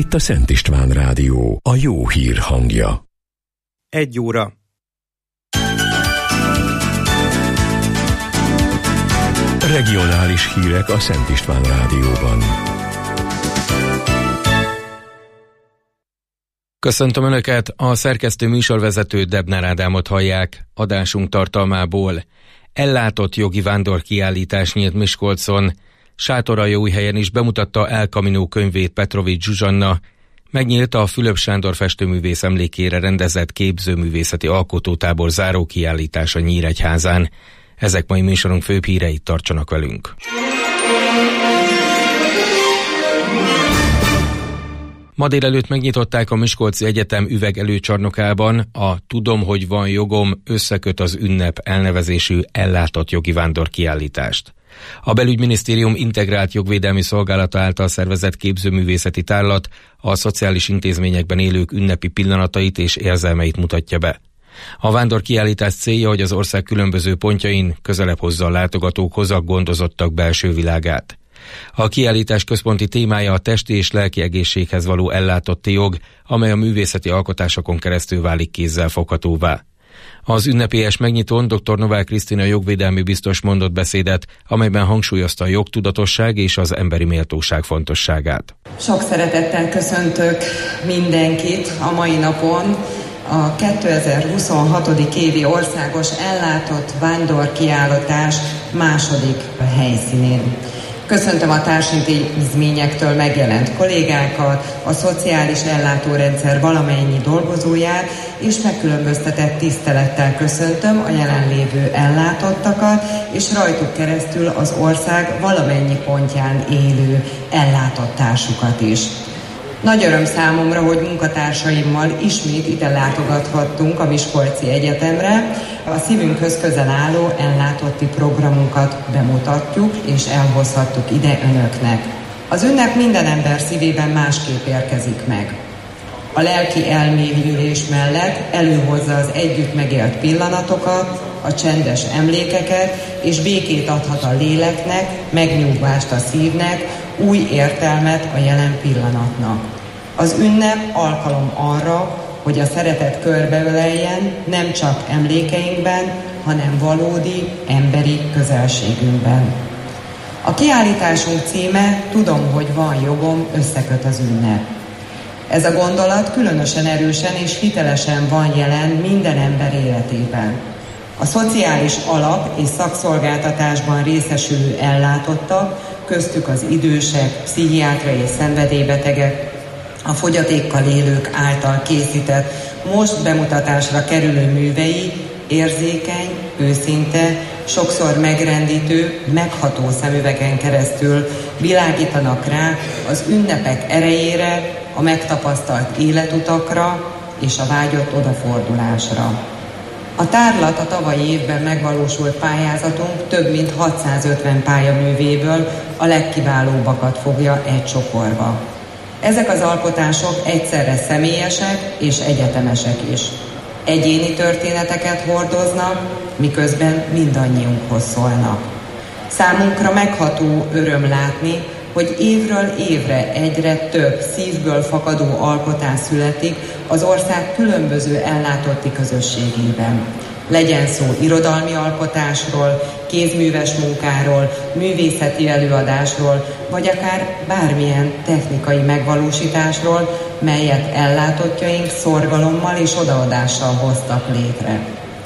itt a Szent István Rádió, a jó hír hangja. 1 óra. Regionális hírek a Szent István Rádióban. Köszöntöm Önöket, a szerkesztő műsorvezető Debner Ádámot hallják. Adásunk tartalmából: ellátott jogi vándorkiállítás nyílt Miskolcon, Sátoraljaújhelyen is bemutatta El Camino könyvét Petrovics Zsuzsanna, megnyílt a Fülöp Sándor festőművész emlékére rendezett képzőművészeti alkotótábor zárókiállítása Nyíregyházán. Ezek mai műsorunk főbb híreit, tartsanak velünk. Ma délelőtt megnyitották a Miskolci Egyetem üvegelőcsarnokában a Tudom, hogy van jogom, összeköt az ünnep elnevezésű ellátott jogi vándorkiállítást. A Belügyminisztérium integrált jogvédelmi szolgálata által szervezett képzőművészeti tárlat a szociális intézményekben élők ünnepi pillanatait és érzelmeit mutatja be. A vándorkiállítás célja, hogy az ország különböző pontjain közelebb hozza a látogatókhoz a gondozottak belső világát. A kiállítás központi témája a testi és lelki egészséghez való ellátotti jog, amely a művészeti alkotásokon keresztül válik kézzelfoghatóvá. Az ünnepélyes megnyitón dr. Novák Krisztina jogvédelmi biztos mondott beszédet, amelyben hangsúlyozta a jogtudatosság és az emberi méltóság fontosságát. Sok szeretettel köszöntök mindenkit a mai napon a 2026. évi országos ellátott vándorkiállítás második helyszínén. Köszöntöm a társintézményektől megjelent kollégákat, a szociális ellátórendszer valamennyi dolgozóját, és megkülönböztetett tisztelettel köszöntöm a jelenlévő ellátottakat, és rajtuk keresztül az ország valamennyi pontján élő ellátottásukat is. Nagy öröm számomra, hogy munkatársaimmal ismét ide látogathattunk a Miskolci Egyetemre. A szívünkhöz közel álló ellátotti programunkat bemutatjuk, és elhozhattuk ide önöknek. Az ünnep minden ember szívében másképp érkezik meg. A lelki elmélyülés mellett előhozza az együtt megélt pillanatokat, a csendes emlékeket, és békét adhat a léleknek, megnyugvást a szívnek, új értelmet a jelen pillanatnak. Az ünnep alkalom arra, hogy a szeretet körbeöleljen nem csak emlékeinkben, hanem valódi emberi közelségünkben. A kiállításunk címe Tudom, hogy van jogom, összeköt az ünnep. Ez a gondolat különösen erősen és hitelesen van jelen minden ember életében. A szociális alap- és szakszolgáltatásban részesülő ellátottak, köztük az idősek, pszichiátriai szenvedélybetegek, a fogyatékkal élők által készített, most bemutatásra kerülő művei érzékeny, őszinte, sokszor megrendítő, megható szemüvegen keresztül világítanak rá az ünnepek erejére, a megtapasztalt életutakra és a vágyott odafordulásra. A tárlat a tavalyi évben megvalósult pályázatunk több mint 650 pályaművéből a legkiválóbbakat fogja egy csokorba. Ezek az alkotások egyszerre személyesek és egyetemesek is. Egyéni történeteket hordoznak, miközben mindannyiunkhoz szólnak. Számunkra megható öröm látni, hogy évről évre egyre több szívből fakadó alkotás születik az ország különböző ellátotti közösségében. Legyen szó irodalmi alkotásról, kézműves munkáról, művészeti előadásról, vagy akár bármilyen technikai megvalósításról, melyet ellátottjaink szorgalommal és odaadással hoztak létre.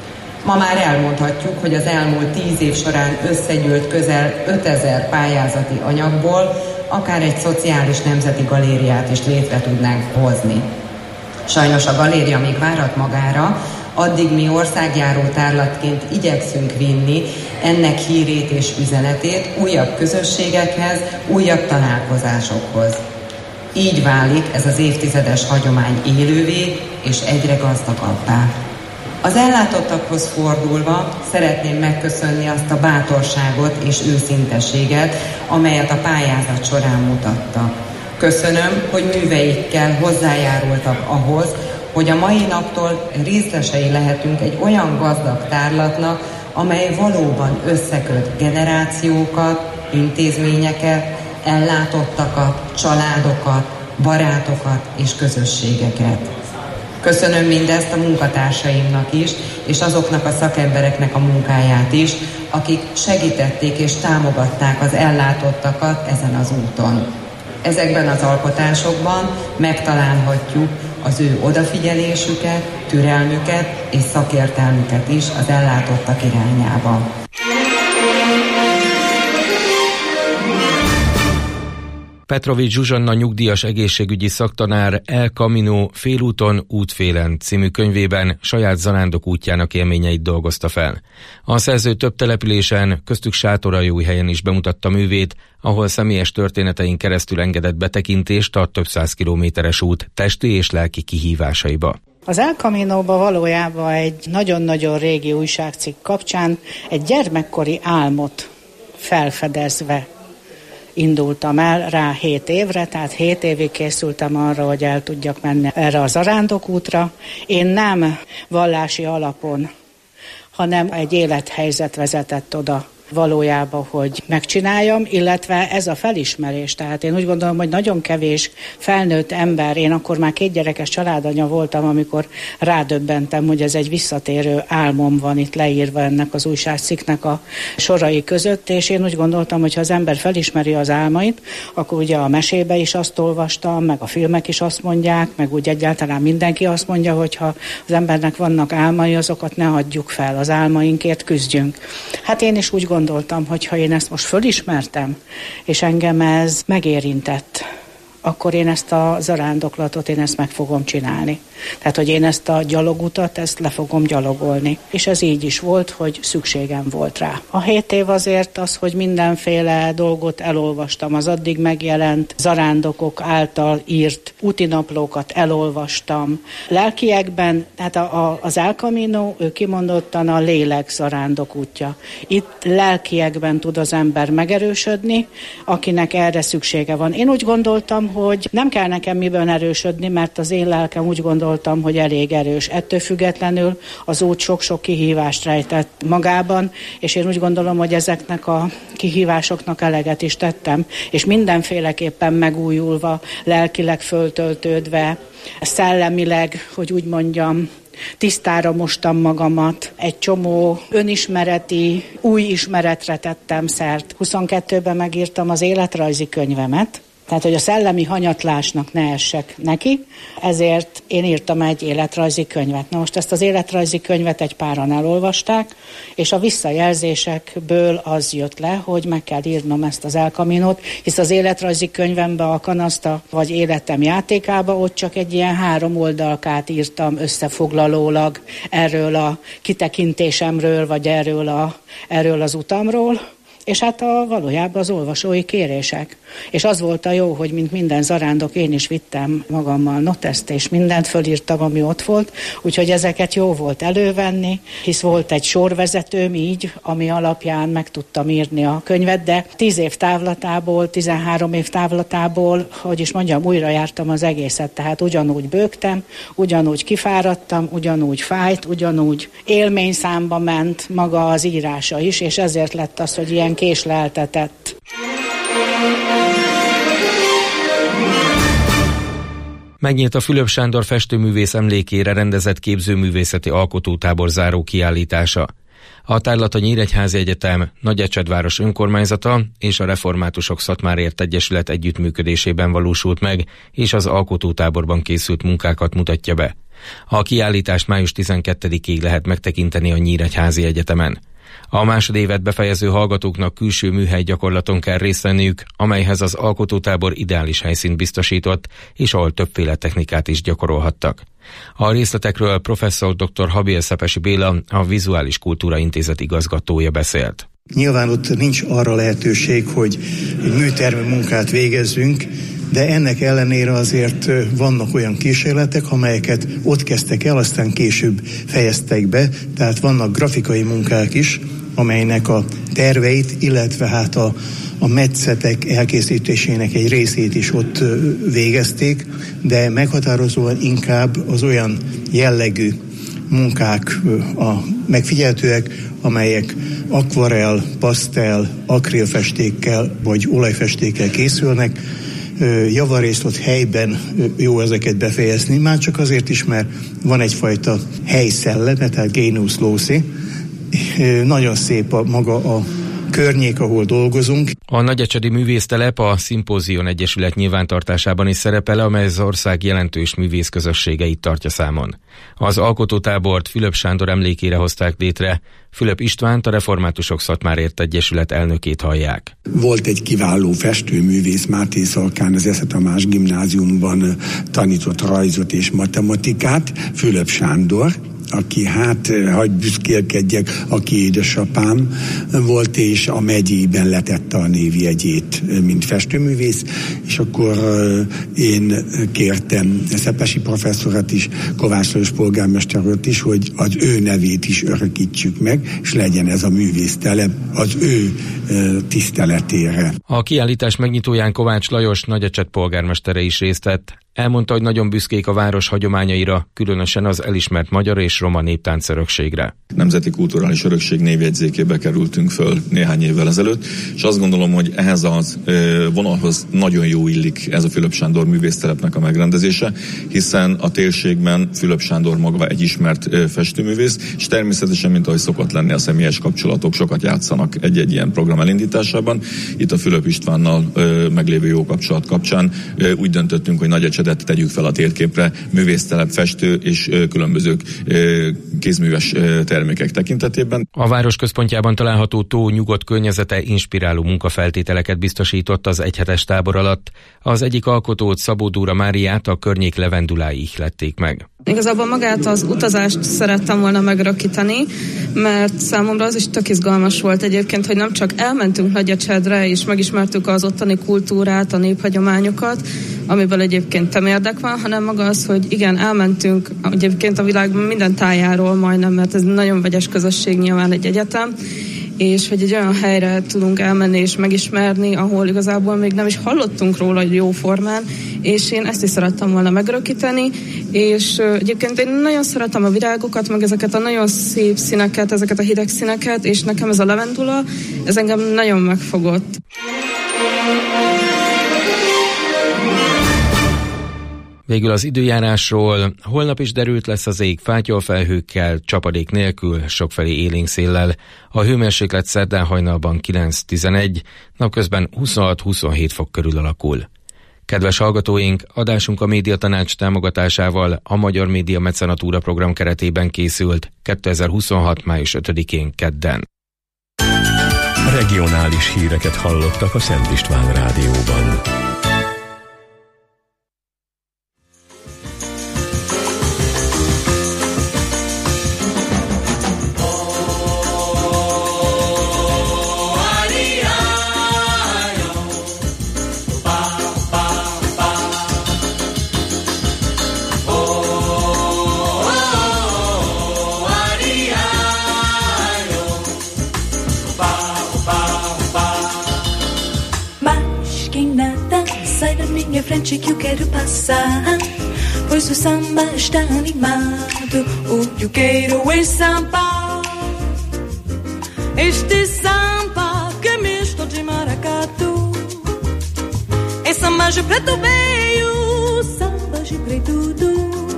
Ma már elmondhatjuk, hogy az elmúlt 10 év során összegyűlt közel 5000 pályázati anyagból akár egy szociális nemzeti galériát is létre tudnánk hozni. Sajnos a galéria még várat magára, addig mi országjáró tárlatként igyekszünk vinni ennek hírét és üzenetét újabb közösségekhez, újabb találkozásokhoz. Így válik ez az évtizedes hagyomány élővé és egyre gazdagabbá. Az ellátottakhoz fordulva szeretném megköszönni azt a bátorságot és őszintességet, amelyet a pályázat során mutattak. Köszönöm, hogy műveikkel hozzájárultak ahhoz, hogy a mai naptól részesei lehetünk egy olyan gazdag tárlatnak, amely valóban összeköt generációkat, intézményeket, ellátottakat, családokat, barátokat és közösségeket. Köszönöm mindezt a munkatársaimnak is, és azoknak a szakembereknek a munkáját is, akik segítették és támogatták az ellátottakat ezen az úton. Ezekben az alkotásokban megtalálhatjuk az ő odafigyelésüket, türelmüket és szakértelmüket is az ellátottak irányába. Petrovics Zsuzsanna nyugdíjas egészségügyi szaktanár El Camino Félúton, útfélen című könyvében saját zarándok útjának élményeit dolgozta fel. A szerző több településen, köztük Sátoraljóhelyen is bemutatta művét, ahol személyes történetein keresztül engedett betekintést a több száz kilométeres út testi és lelki kihívásaiba. Az El Camino-ba valójában egy nagyon-nagyon régi újságcikk kapcsán egy gyermekkori álmot felfedezve indultam el rá 7 évre, tehát 7 évig készültem arra, hogy el tudjak menni erre a zarándokútra. Én nem vallási alapon, hanem egy élethelyzet vezetett oda valójában, hogy megcsináljam, illetve ez a felismerés. Tehát én úgy gondolom, hogy nagyon kevés felnőtt ember, én akkor már 2 gyerekes családanya voltam, amikor rádöbbentem, hogy ez egy visszatérő álmom van itt leírva ennek az újságcikknek a sorai között, és én úgy gondoltam, hogy ha az ember felismeri az álmait, akkor ugye a mesébe is azt olvastam, meg a filmek is azt mondják, meg úgy egyáltalán mindenki azt mondja, hogy ha az embernek vannak álmai, azokat ne adjuk fel, az álmainkért küzdjünk. Hát én is úgy gondoltam, hogy ha én ezt most fölismertem, és engem ez megérintett, akkor én ezt a zarándoklatot, én ezt meg fogom csinálni. Tehát, hogy én ezt a gyalogutat, ezt le fogom gyalogolni. És ez így is volt, hogy szükségem volt rá. A 7 év azért az, hogy mindenféle dolgot elolvastam, az addig megjelent zarándokok által írt útinaplókat elolvastam. Lelkiekben, tehát az El Camino, ő kimondottan a lélek zarándok útja. Itt lelkiekben tud az ember megerősödni, akinek erre szüksége van. Én úgy gondoltam, hogy nem kell nekem miből erősödni, mert az én lelkem úgy gondoltam, hogy elég erős. Ettől függetlenül az út sok-sok kihívást rejtett magában, és én úgy gondolom, hogy ezeknek a kihívásoknak eleget is tettem, és mindenféleképpen megújulva, lelkileg föltöltődve, szellemileg, hogy úgy mondjam, tisztára mostam magamat, egy csomó önismereti, új ismeretre tettem szert. 22-ben megírtam az életrajzi könyvemet, tehát, hogy a szellemi hanyatlásnak ne essek neki, ezért én írtam egy életrajzi könyvet. Na most ezt az életrajzi könyvet egy páran elolvasták, és a visszajelzésekből az jött le, hogy meg kell írnom ezt az El Caminót, hisz az életrajzi könyvemben a kanaszta vagy életem játékába ott csak egy ilyen 3 oldalkát írtam összefoglalólag erről a kitekintésemről, vagy erről az utamról. És hát valójában az olvasói kérések. És az volt a jó, hogy mint minden zarándok, én is vittem magammal noteszt, és mindent fölírtam, ami ott volt, úgyhogy ezeket jó volt elővenni, hisz volt egy sorvezetőm így, ami alapján meg tudtam írni a könyvet, de 10 év távlatából, 13 év távlatából, hogy is mondjam, újra jártam az egészet, tehát ugyanúgy bőgtem, ugyanúgy kifáradtam, ugyanúgy fájt, ugyanúgy élményszámba ment maga az írása is, és ezért lett az, hogy ilyen késleltetett. Megnyílt a Fülöp Sándor festőművész emlékére rendezett képzőművészeti alkotótábor záró kiállítása. A tárlat a Nyíregyházi Egyetem, Nagyecsedváros önkormányzata és a Reformátusok Szatmárért Egyesület együttműködésében valósult meg, és az alkotótáborban készült munkákat mutatja be. A kiállítást május 12-ig lehet megtekinteni a Nyíregyházi Egyetemen. A másodévet befejező hallgatóknak külső műhelygyakorlaton kell részt venniük, amelyhez az alkotótábor ideális helyszínt biztosított, és ahol többféle technikát is gyakorolhattak. A részletekről professzor dr. Habél Szepesi Béla, a Vizuális Kultúra Intézet igazgatója beszélt. Nyilván ott nincs arra lehetőség, hogy műtermi munkát végezzünk, de ennek ellenére azért vannak olyan kísérletek, amelyeket ott kezdtek el, aztán később fejeztek be, tehát vannak grafikai munkák is, amelynek a terveit, illetve hát a metszetek elkészítésének egy részét is ott végezték, de meghatározóan inkább az olyan jellegű munkák a megfigyelhetőek, amelyek akvarell, pasztel, akrilfestékkel vagy olajfestékkel készülnek, javarészt ott helyben jó ezeket befejezni, már csak azért is, mert van egyfajta helyszelleme, tehát Genius Loci. Nagyon szép maga a környék, ahol dolgozunk. A Nagyecsedi Művésztelep a Szimpózion Egyesület nyilvántartásában is szerepel, amely az ország jelentős művészközösségeit tartja számon. Az alkotótábort Fülöp Sándor emlékére hozták létre. Fülöp Istvánt, a Reformátusok Szatmárért Egyesület elnökét hallják. Volt egy kiváló festőművész, Máté Szalkán, az Esze Tamás gimnáziumban tanított rajzot és matematikát, Fülöp Sándor, aki hagy büszkélkedjek, aki édesapám volt, és a megyében letette a névjegyét, mint festőművész, és akkor én kértem Szepesi professzorat is, Kovács Lajos polgármester urat is, hogy az ő nevét is örökítsük meg, és legyen ez a művésztelep az ő tiszteletére. A kiállítás megnyitóján Kovács Lajos Nagyecsed polgármestere is részt vett. Elmondta, hogy nagyon büszkék a város hagyományaira, különösen az elismert magyar és roma néptánc örökségre. Nemzeti Kulturális Örökség névjegyzékébe kerültünk föl néhány évvel ezelőtt, és azt gondolom, hogy ehhez a vonalhoz nagyon jó illik ez a Fülöp Sándor művésztelepnek a megrendezése, hiszen a térségben Fülöp Sándor maga egy ismert festőművész, és természetesen, mint ahogy szokott lenni, a személyes kapcsolatok sokat játszanak egy-egy ilyen program elindításában. Itt a Fülöp Istvánnal meglévő jó kapcsolat kapcsán úgy döntöttünk, hogy Nagyecsedet tegyük fel a térképre művésztelep, festő és különböző kézműves termékek tekintetében. A város központjában található tó nyugodt környezete inspiráló munkafeltételeket biztosított az egyhetes tábor alatt. Az egyik alkotót, Szabó Dóra Máriát a környék levendulái ihlették meg. Igazából magát az utazást szerettem volna megörökíteni, mert számomra az is tök izgalmas volt egyébként, hogy nem csak elmentünk Nagyecsedre és megismertük az ottani kultúrát, a néphagyományokat, amiből egyébként temérdek van, hanem maga az, hogy igen, elmentünk egyébként a világ minden tájáról majdnem, mert ez nagyon vegyes közösség nyilván egy egyetem, és hogy egy olyan helyre tudunk elmenni és megismerni, ahol igazából még nem is hallottunk róla jó formán, és én ezt is szerettem volna megörökíteni, és egyébként én nagyon szeretem a virágokat, meg ezeket a nagyon szép színeket, ezeket a hideg színeket, és nekem ez a levendula, ez engem nagyon megfogott. Végül az időjárásról. Holnap is derült lesz az ég fátyolfelhőkkel, csapadék nélkül, sokfelé élénk széllel. A hőmérséklet szerdán hajnalban 9-11, napközben 26-27 fok körül alakul. Kedves hallgatóink, adásunk a Médiatanács támogatásával a Magyar Média Mecenatúra program keretében készült 2026. május 5-én kedden. Regionális híreket hallottak a Szent István Rádióban. Frente que eu quero passar, pois o samba está animado, o que eu quero é samba. Este samba que é misto de maracatu, é samba de preto veio, samba de preto do.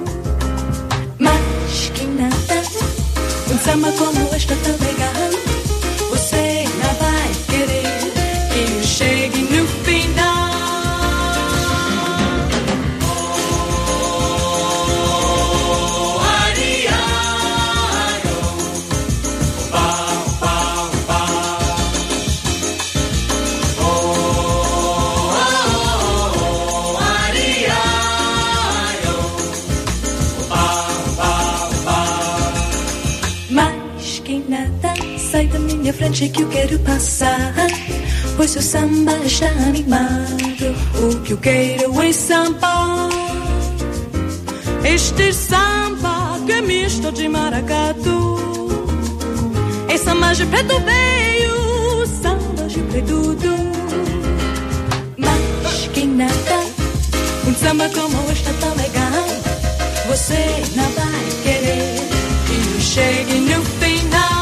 Mas que nada, samba como esta tão legal, você não vai querer que eu chegue no final. Sai da minha frente que eu quero passar, pois o samba está animado, o que eu quero é samba. Este samba que é misto de maracatu, é samba de preto veio, samba de preto do. Mas que nada, samba como este tão legal, você não vai querer que eu chegue no final.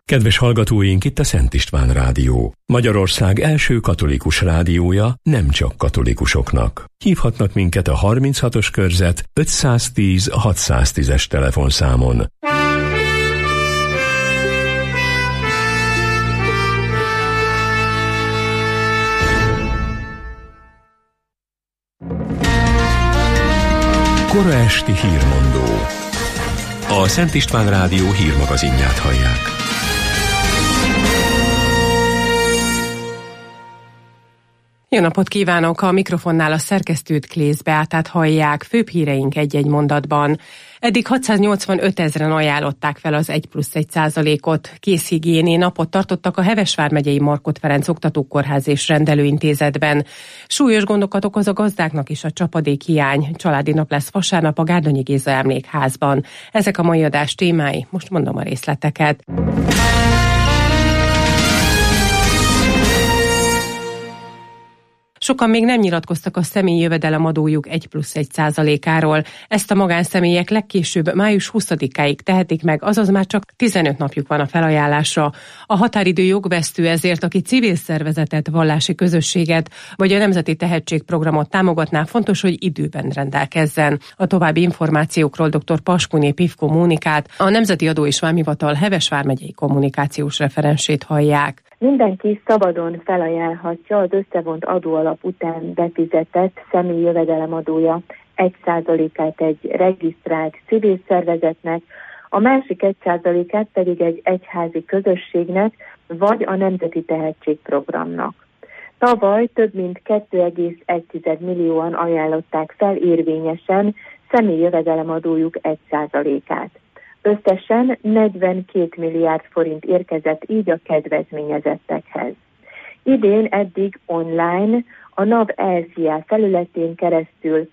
Kedves hallgatóink, itt a Szent István Rádió. Magyarország első katolikus rádiója nem csak katolikusoknak. Hívhatnak minket a 36-os körzet 510 610-es telefonszámon. Kora esti hírmondó. A Szent István Rádió hírmagazinját hallják. Jó napot kívánok! A mikrofonnál a szerkesztőt, Klész Beátát hallják. Főbb híreink egy-egy mondatban. Eddig 685 000-en ajánlották fel az 1+1%-ot. Kézhigiéni napot tartottak a Heves vármegyei Markhot Ferenc Oktatókórház és Rendelőintézetben. Súlyos gondokat okoz a gazdáknak is a csapadékhiány. Családi nap lesz vasárnap a Gárdonyi Géza Emlékházban. Ezek a mai adás témái, most mondom a részleteket. Sokan még nem nyilatkoztak a személyi jövedelemadójuk 1+1%-áról. Ezt a magánszemélyek legkésőbb május 20-áig tehetik meg, azaz már csak 15 napjuk van a felajánlásra. A határidő jogvesztő, ezért aki civil szervezetet, vallási közösséget vagy a Nemzeti Tehetségprogramot támogatná, fontos, hogy időben rendelkezzen. A további információkról dr. Paskuné Pivko Mónikát, a Nemzeti Adó és Vámhivatal Heves vármegyei kommunikációs referensét hallják. Mindenki szabadon felajánlhatja az összevont adóalap után befizetett személyi jövedelemadója 1%-át egy regisztrált civil szervezetnek, a másik 1%-át pedig egy egyházi közösségnek vagy a Nemzeti Tehetségprogramnak. Tavaly több mint 2,1 millióan ajánlották fel érvényesen személyi jövedelemadójuk 1%-át. Összesen 42 milliárd forint érkezett így a kedvezményezettekhez. Idén eddig online a NAV ESZIA felületén keresztül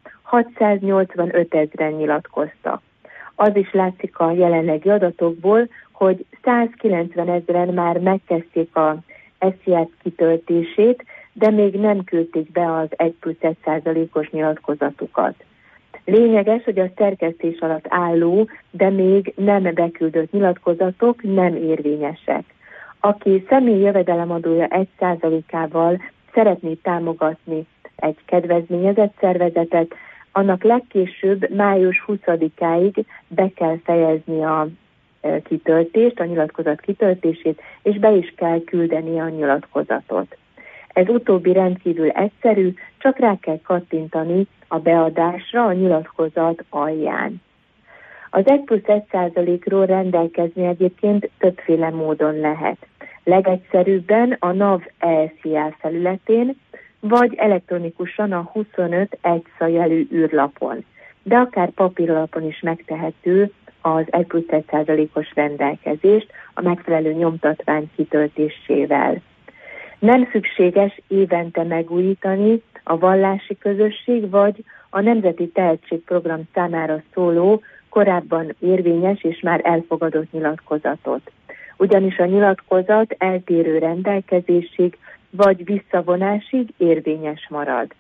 685 000-en nyilatkoztak. Az is látszik a jelenlegi adatokból, hogy 190 000-en már megkezdték az ESZIA kitöltését, de még nem küldték be az 1+1%-os nyilatkozatukat. Lényeges, hogy a szerkesztés alatt álló, de még nem beküldött nyilatkozatok nem érvényesek. Aki személyi jövedelemadója 1%-ával szeretné támogatni egy kedvezményezett szervezetet, annak legkésőbb május 20-áig be kell fejezni a kitöltést, a nyilatkozat kitöltését, és be is kell küldeni a nyilatkozatot. Ez utóbbi rendkívül egyszerű, csak rá kell kattintani a beadásra a nyilatkozat alján. Az 1+1%-ról rendelkezni egyébként többféle módon lehet. Legegyszerűbben a NAV ESZIA felületén, vagy elektronikusan a 25 1-jelű űrlapon, de akár papírlapon is megtehető az 1+1%-os rendelkezést a megfelelő nyomtatvány kitöltésével. Nem szükséges évente megújítani a vallási közösség vagy a Nemzeti Tehetségprogram számára szóló, korábban érvényes és már elfogadott nyilatkozatot. Ugyanis a nyilatkozat eltérő rendelkezésig vagy visszavonásig érvényes marad.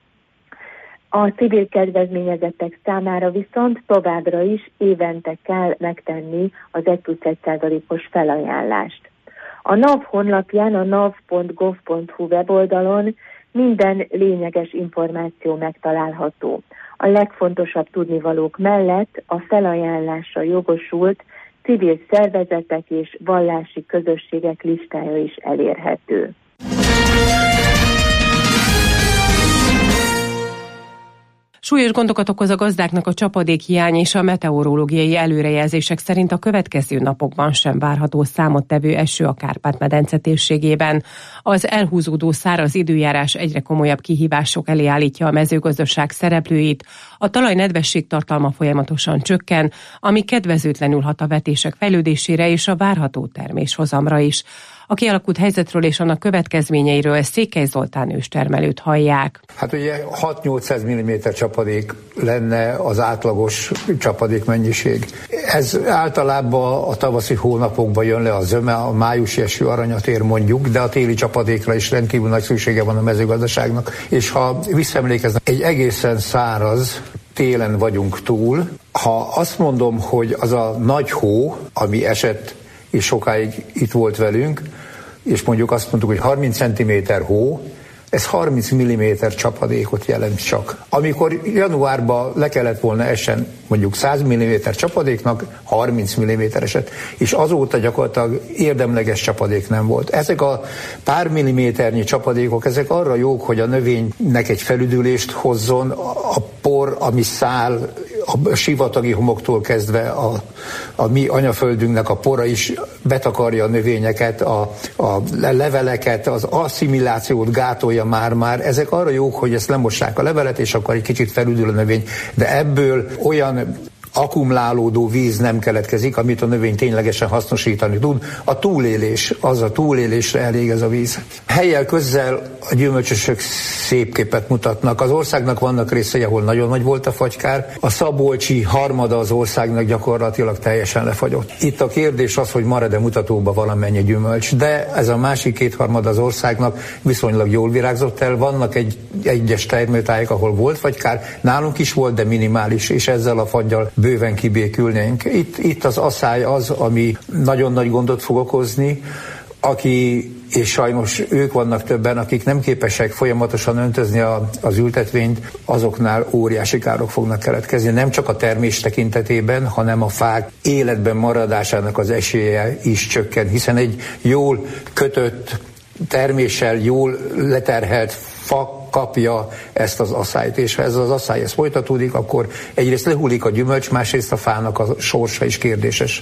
A civil kedvezményezettek számára viszont továbbra is évente kell megtenni az 1+1%-os felajánlást. A NAV honlapján, a nav.gov.hu weboldalon minden lényeges információ megtalálható. A legfontosabb tudnivalók mellett a felajánlásra jogosult civil szervezetek és vallási közösségek listája is elérhető. Súlyos gondokat okoz a gazdáknak a csapadékhiány, és a meteorológiai előrejelzések szerint a következő napokban sem várható számottevő eső a Kárpát-medence térségében. Az elhúzódó száraz időjárás egyre komolyabb kihívások elé állítja a mezőgazdaság szereplőit. A talaj nedvesség tartalma folyamatosan csökken, ami kedvezőtlenül hat a vetések fejlődésére és a várható terméshozamra is. A kialakult helyzetről és annak következményeiről Székely Zoltán őstermelőt hallják. Hát ugye 6-800 mm csapadék lenne az átlagos csapadékmennyiség. Ez általában a tavaszi hónapokban jön le a zöme, a májusi eső aranyat ér mondjuk, de a téli csapadékra is rendkívül nagy szüksége van a mezőgazdaságnak. És ha visszaemlékeznek, egy egészen száraz télen vagyunk túl. Ha azt mondom, hogy az a nagy hó, ami esett és sokáig itt volt velünk, és mondjuk azt mondtuk, hogy 30 cm hó, ez 30 mm csapadékot jelent csak. Amikor januárban le kellett volna essen mondjuk 100 mm csapadéknak, 30 mm esett, és azóta gyakorlatilag érdemleges csapadék nem volt. Ezek a pár milliméternyi csapadékok, ezek arra jók, hogy a növénynek egy felüdülést hozzon, a por, ami száll, a sivatagi homoktól kezdve a mi anyaföldünknek a pora is betakarja a növényeket, a leveleket, az asszimilációt gátolja már. Ezek arra jók, hogy ezt lemossák a levelet, és akkor egy kicsit felüdül a növény. De ebből olyan akkumulálódó víz nem keletkezik, amit a növény ténylegesen hasznosítani tud. A túlélésre elég ez a víz. Helyjel közzel a gyümölcsösök szép képet mutatnak. Az országnak vannak részei, ahol nagyon nagy volt a fagykár. A szabolcsi harmada az országnak gyakorlatilag teljesen lefagyott. Itt a kérdés az, hogy marad-e mutatóba valamennyi gyümölcs, de ez a másik kétharmada az országnak viszonylag jól virágzott el. Vannak egyes termőtájak, ahol volt fagykár, nálunk is volt, de minimális, és ezzel a faggyal bőven kibékülnénk. Itt az aszály az, ami nagyon nagy gondot fog okozni, és sajnos ők vannak többen, akik nem képesek folyamatosan öntözni az ültetvényt, azoknál óriási károk fognak keletkezni. Nem csak a termés tekintetében, hanem a fák életben maradásának az esélye is csökken, hiszen egy jól kötött terméssel, jól leterhelt fa kapja ezt az aszályt, és ha ez az aszály folytatódik, akkor egyrészt lehullik a gyümölcs, másrészt a fának a sorsa is kérdéses.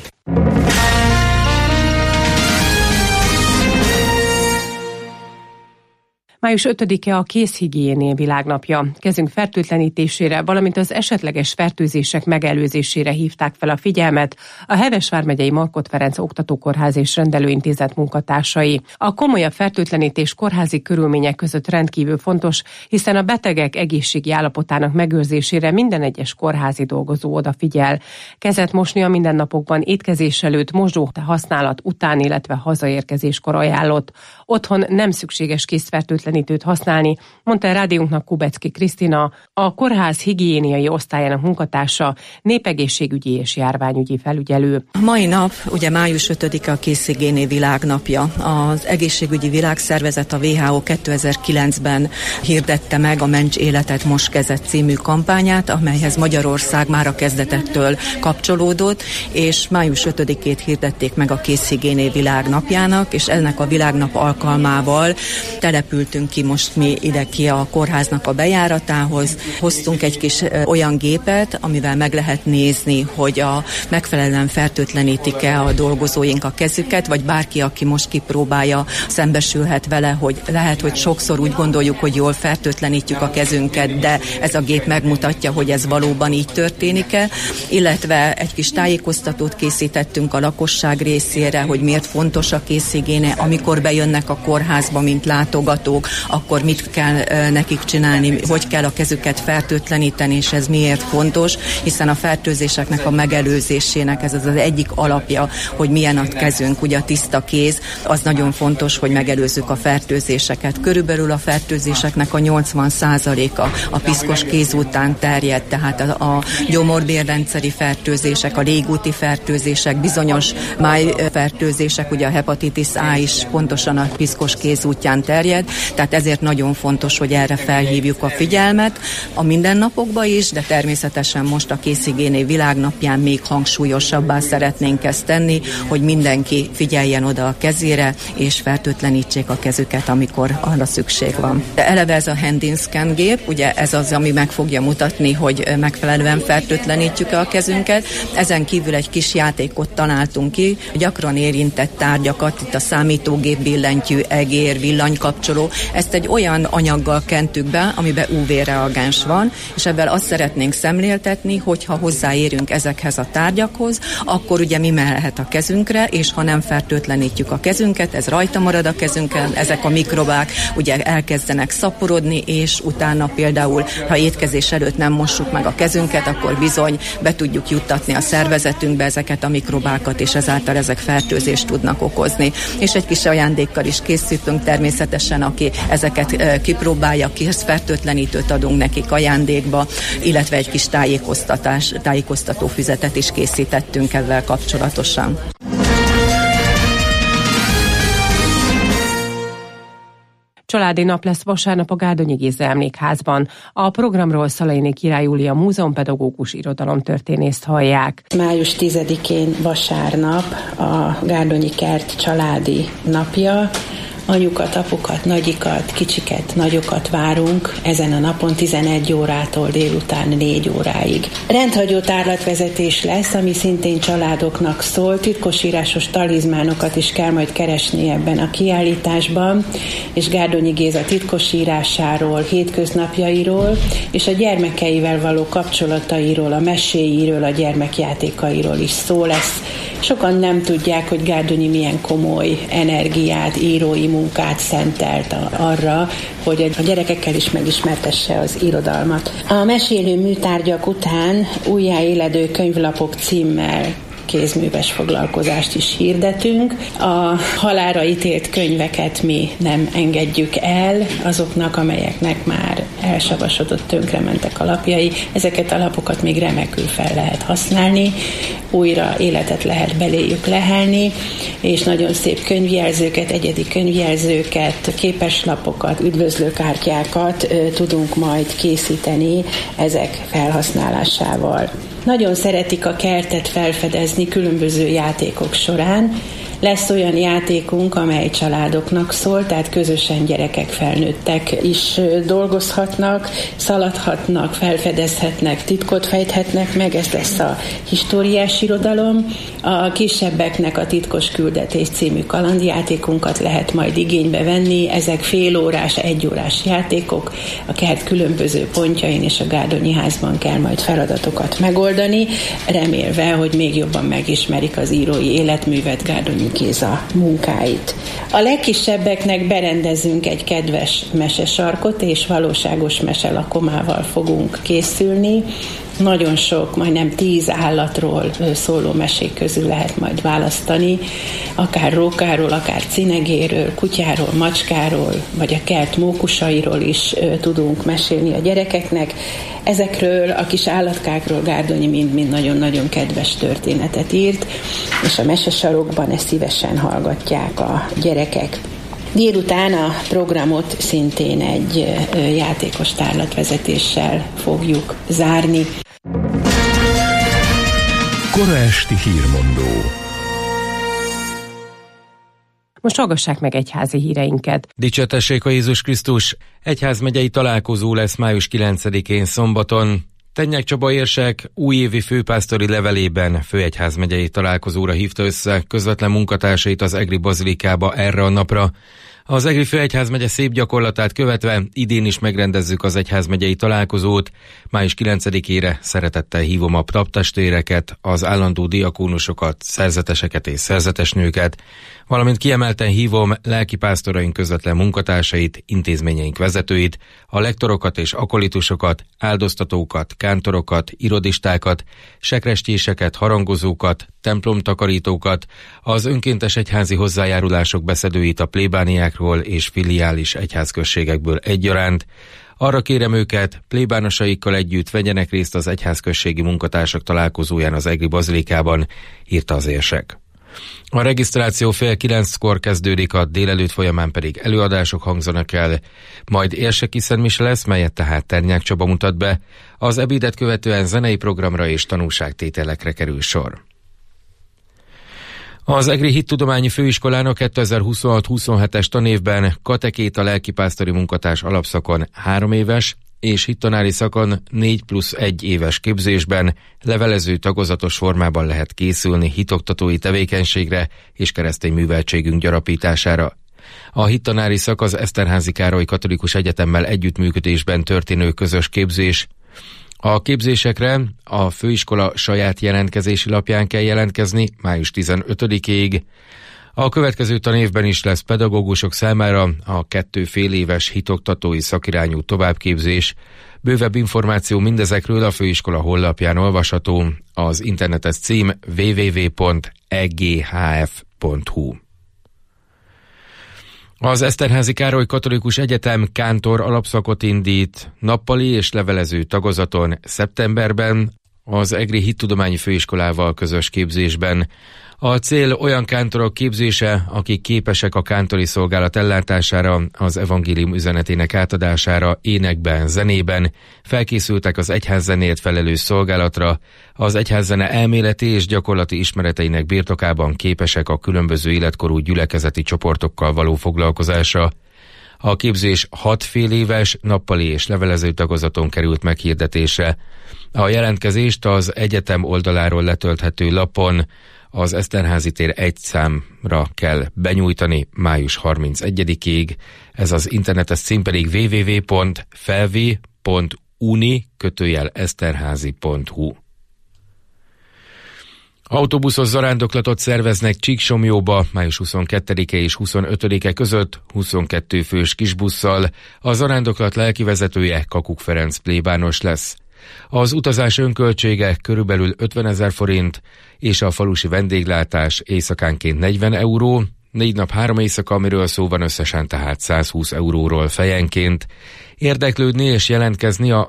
Május 5-e a kézhigiéné világnapja. Kezünk fertőtlenítésére, valamint az esetleges fertőzések megelőzésére hívták fel a figyelmet a Heves vármegyei Markhot Ferenc Oktatókórház és Rendelőintézet munkatársai. A komolyabb fertőtlenítés kórházi körülmények között rendkívül fontos, hiszen a betegek egészségi állapotának megőrzésére minden egyes kórházi dolgozó odafigyel. Kezet mosni a mindennapokban étkezés előtt, mosdó használat után, illetve hazaérkezéskor ajánlott. Otthon nem szükséges kézfertőtlenítőt használni, mondta a rádiónknak Kubecki Krisztina, a kórház higiéniai osztályának munkatársa, népegészségügyi és járványügyi felügyelő. Mai nap, ugye május 5-e a kézhigiéné világnapja. Az egészségügyi világszervezet, a WHO 2009-ben hirdette meg a Ments életet, most kezet című kampányát, amelyhez Magyarország már a kezdetektől kapcsolódott, és május 5-ét hirdették meg a kézhigiéné világnapjának, és ennek a világnap alkalmával települtünk ki most mi ide ki a kórháznak a bejáratához. Hoztunk egy kis olyan gépet, amivel meg lehet nézni, hogy megfelelően fertőtlenítik-e a dolgozóink a kezüket, vagy bárki, aki most kipróbálja, szembesülhet vele, hogy lehet, hogy sokszor úgy gondoljuk, hogy jól fertőtlenítjük a kezünket, de ez a gép megmutatja, hogy ez valóban így történik-e, illetve egy kis tájékoztatót készítettünk a lakosság részére, hogy miért fontos a kézhigiéne, amikor bejönnek a kórházba, mint látogatók, akkor mit kell nekik csinálni, hogy kell a kezüket fertőtleníteni, és ez miért fontos, hiszen a fertőzéseknek a megelőzésének ez az egyik alapja, hogy milyen a kezünk, ugye a tiszta kéz, az nagyon fontos, hogy megelőzzük a fertőzéseket. Körülbelül a fertőzéseknek a 80%-a a piszkos kéz után terjed, tehát a gyomorbérrendszeri fertőzések, a légúti fertőzések, bizonyos májfertőzések, ugye a hepatitis A is pontosan a piszkos kéz útján terjed, tehát ezért nagyon fontos, hogy erre felhívjuk a figyelmet a mindennapokban is, de természetesen most a kézhigiéné világnapján még hangsúlyosabbá szeretnénk ezt tenni, hogy mindenki figyeljen oda a kezére, és fertőtlenítsék a kezüket, amikor arra szükség van. De eleve ez a hand in scan gép, ugye ez az, ami meg fogja mutatni, hogy megfelelően fertőtlenítjük-e a kezünket. Ezen kívül egy kis játékot találtunk ki, gyakran érintett tárgyakat, itt a számítógép billentyű, egér, villanykapcsoló, ezt egy olyan anyaggal kentük be, amiben UV-reagens van, és ebben azt szeretnénk szemléltetni, hogyha hozzáérünk ezekhez a tárgyakhoz, akkor ugye mi mehet a kezünkre, és ha nem fertőtlenítjük a kezünket, ez rajta marad a kezünkön, ezek a mikrobák ugye elkezdenek szaporodni, és utána például, ha étkezés előtt nem mossuk meg a kezünket, akkor bizony be tudjuk juttatni a szervezetünkbe ezeket a mikrobákat, és ezáltal ezek fertőzést tudnak okozni. És egy kis ajándékkal is készítünk természetesen, aki ezeket kipróbálja, fertőtlenítőt adunk nekik ajándékba, illetve egy kis tájékoztató füzetet is készítettünk ezzel kapcsolatosan. Családi nap lesz vasárnap a Gárdonyi Géza Emlékházban. A programról Szalainé Király Júlia múzeumpedagógus irodalomtörténészt hallják. Május 10-én vasárnap a Gárdonyi Kert családi napja. Anyukat, apukat, nagyikat, kicsiket, nagyokat várunk ezen a napon 11 órától délután 4 óráig. Rendhagyó tárlatvezetés lesz, ami szintén családoknak szól. Titkosírásos talizmánokat is kell majd keresni ebben a kiállításban, és Gárdonyi Géza titkosírásáról, hétköznapjairól, és a gyermekeivel való kapcsolatairól, a meséiről, a gyermekjátékairól is szó lesz. Sokan nem tudják, hogy Gárdonyi milyen komoly energiát, írói munkát szentelt arra, hogy a gyerekekkel is megismertesse az irodalmat. A mesélő műtárgyak után újjáéledő könyvlapok címmel kézműves foglalkozást is hirdetünk. A halálra ítélt könyveket mi nem engedjük el, azoknak, amelyeknek már elsavasodott, tönkrementek a lapjai. Ezeket a lapokat még remekül fel lehet használni, újra életet lehet beléjük lehelni, és nagyon szép könyvjelzőket, egyedi könyvjelzőket, képeslapokat, üdvözlőkártyákat tudunk majd készíteni ezek felhasználásával. Nagyon szeretik a kertet felfedezni különböző játékok során. Lesz olyan játékunk, amely családoknak szól, tehát közösen gyerekek, felnőttek is dolgozhatnak, szaladhatnak, felfedezhetnek, titkot fejthetnek meg, ez lesz a históriás irodalom. A kisebbeknek a Titkos Küldetés című kalandjátékunkat lehet majd igénybe venni, ezek félórás, egyórás játékok, a kert különböző pontjain és a Gárdonyi házban kell majd feladatokat megoldani, remélve, hogy még jobban megismerik az írói életművet, Gárdonyi Géza munkáit. A legkisebbeknek berendezünk egy kedves mesesarkot, és valóságos meselakomával fogunk készülni. Nagyon sok, majdnem 10 állatról szóló mesék közül lehet majd választani, akár rókáról, akár cinegéről, kutyáról, macskáról, vagy a kert mókusairól is tudunk mesélni a gyerekeknek. Ezekről a kis állatkákról Gárdonyi mind nagyon-nagyon kedves történetet írt, és a mesesarokban ezt szívesen hallgatják a gyerekek. Délután a programot szintén egy játékos tárlatvezetéssel fogjuk zárni. Kora esti hírmondó. Most hallgassák meg egyházi híreinket. Dicsértessék a Jézus Krisztus! Egyházmegyei találkozó lesz május 9-én szombaton. Tennyák Csaba érsek újévi főpásztori levelében főegyházmegyei találkozóra hívta össze közvetlen munkatársait az egri bazilikába erre a napra. Az egri főegyházmegye szép gyakorlatát követve idén is megrendezzük az egyházmegyei találkozót. Május 9-ére szeretettel hívom a paptestvéreket, az állandó diakónusokat, szerzeteseket és szerzetesnőket, valamint kiemelten hívom lelkipásztoraink közvetlen munkatársait, intézményeink vezetőit, a lektorokat és akolitusokat, áldoztatókat, kántorokat, irodistákat, sekrestjéseket, harangozókat, templomtakarítókat, az önkéntes egyházi hozzájárulások beszedőit a plébániákról és filiális egyházközségekből egyaránt. Arra kérem őket, plébánosaikkal együtt vegyenek részt az egyházközségi munkatársak találkozóján az egri bazilikában, írta az érsek. A regisztráció 8:30-kor kezdődik, a délelőtt folyamán pedig előadások hangzanak el, majd érseki szentmise lesz, melyet tehát Ternyák Csaba mutat be, az ebédet követően zenei programra és tanúságtételekre kerül sor. Az Egri Hittudományi Főiskolának 2026-27-es tanévben katekéta lelkipásztori munkatárs alapszakon 3 éves és hittanári szakon 4+1 éves képzésben levelező tagozatos formában lehet készülni hitoktatói tevékenységre és keresztény műveltségünk gyarapítására. A hittanári szak az Eszterházy Károly Katolikus Egyetemmel együttműködésben történő közös képzés. A képzésekre a főiskola saját jelentkezési lapján kell jelentkezni május 15-ig. A következő tanévben is lesz pedagógusok számára a 2,5 éves hitoktatói szakirányú továbbképzés. Bővebb információ mindezekről a főiskola honlapján olvasható, az internetes cím www.eghf.hu. Az Eszterházy Károly Katolikus Egyetem kántor alapszakot indít nappali és levelező tagozaton szeptemberben, az Egri Hittudományi Főiskolával közös képzésben. A cél olyan kántorok képzése, akik képesek a kántori szolgálat ellátására, az evangélium üzenetének átadására énekben, zenében, felkészültek az egyházzenéért felelős szolgálatra, az egyházzene elméleti és gyakorlati ismereteinek birtokában képesek a különböző életkorú gyülekezeti csoportokkal való foglalkozásra. A képzés 6 fél éves, nappali és levelező tagozaton került meghirdetésre. A jelentkezést az egyetem oldaláról letölthető lapon az Eszterházy tér 1 számra kell benyújtani május 31-ig. Ez az internetes cím pedig www.felvi.uni/eszterházy.hu. Autóbuszos zarándoklatot szerveznek Csíksomlyóba május 22-e és 25-e között 22 fős kisbusszal. A zarándoklat lelkivezetője Kakuk Ferenc plébános lesz. Az utazás önköltsége körülbelül 50 000 forint, és a falusi vendéglátás éjszakánként 40 euró, 4 nap 3 éjszaka, amiről szó van összesen, tehát 120 euróról fejenként. Érdeklődni és jelentkezni a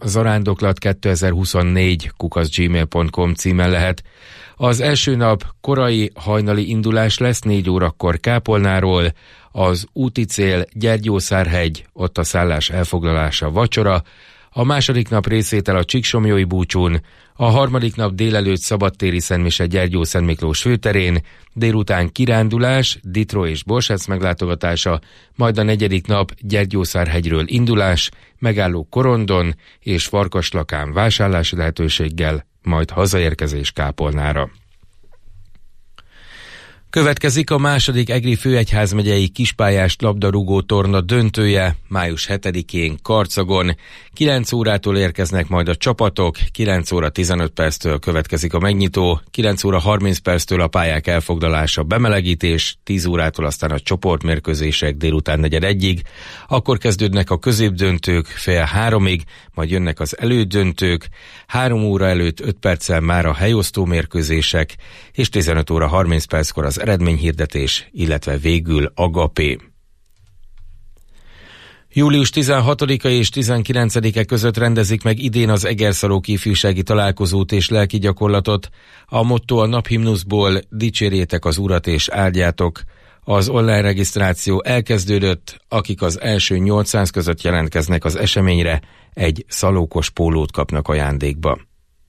zarándoklat2024@gmail.com címen lehet. Az első nap korai hajnali indulás lesz 4 órakor Kápolnáról, az úti cél Gyergyószárhegy, ott a szállás elfoglalása vacsora, a második nap részvétel a Csíksomlyói búcsún, a harmadik nap délelőtt szabadtéri szentmise Gyergyó-Szent Miklós főterén, délután kirándulás, Ditró és Borsec meglátogatása, majd a negyedik nap Gyergyószárhegyről indulás, megálló Korondon és Farkaslakán vásárlási lehetőséggel, majd hazaérkezés Kápolnára. Következik a második Egri főegyházmegyei kispályás labdarúgó torna döntője május 7-én Karcagon. 9 órától érkeznek majd a csapatok, 9 óra 15 perctől következik a megnyitó, 9 óra 30 perctől a pályák elfoglalása, bemelegítés, 10 órától aztán a csoportmérkőzések délután 4:45-ig, akkor kezdődnek a középdöntők fél 3-ig, majd jönnek az elődöntők, 3 óra előtt 5 perccel már a helyosztó mérkőzések, és 15 óra 30 perckor az eredményhirdetés, illetve végül agapé. Július 16-a és 19-e között rendezik meg idén az Egerszalók ifjúsági találkozót és lelki gyakorlatot. A motto a naphimnuszból: dicsérjétek az Urat és áldjátok. Az online regisztráció elkezdődött, akik az első 800 között jelentkeznek az eseményre, egy szalókos pólót kapnak ajándékba.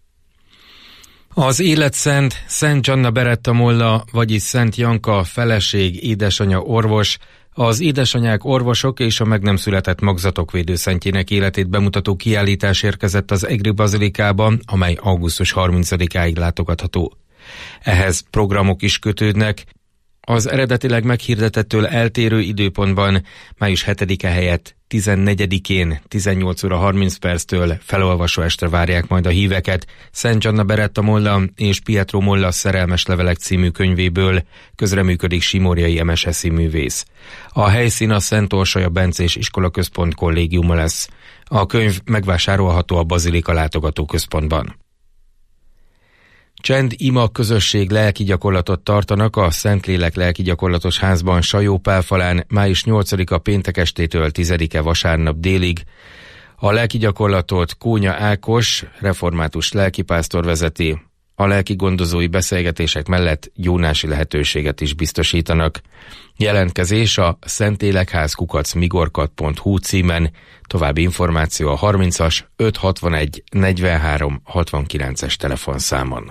Az életszent Szent Gianna Beretta Molla, vagyis Szent Janka feleség, édesanyja orvos, az édesanyák orvosok és a meg nem született magzatok védőszentjének életét bemutató kiállítás érkezett az Egri Bazilikában, amely augusztus 30-áig látogatható. Ehhez programok is kötődnek. Az eredetileg meghirdetettől eltérő időpontban május 7-e helyett 14-én 18 óra 30 perctől felolvasó estre várják majd a híveket Szent Gianna Beretta Molla és Pietro Molla Szerelmes levelek című könyvéből, közreműködik Simorjai MSS-i művész. A helyszín a Szent Orsolya Bencés Iskolaközpont kollégiuma lesz. A könyv megvásárolható a Bazilika látogatóközpontban. Csend Ima közösség lelki gyakorlatot tartanak a Szentlélek lelki gyakorlatos házban Sajó-Pálfalán május 8-a péntek estétől 10-e vasárnap délig. A lelki gyakorlatot Kónya Ákos, református lelkipásztor vezeti. A lelki gondozói beszélgetések mellett gyónási lehetőséget is biztosítanak. Jelentkezés a szentlélekház@migorkat.hu címen, további információ a 30-as 561 43 69-es telefonszámon.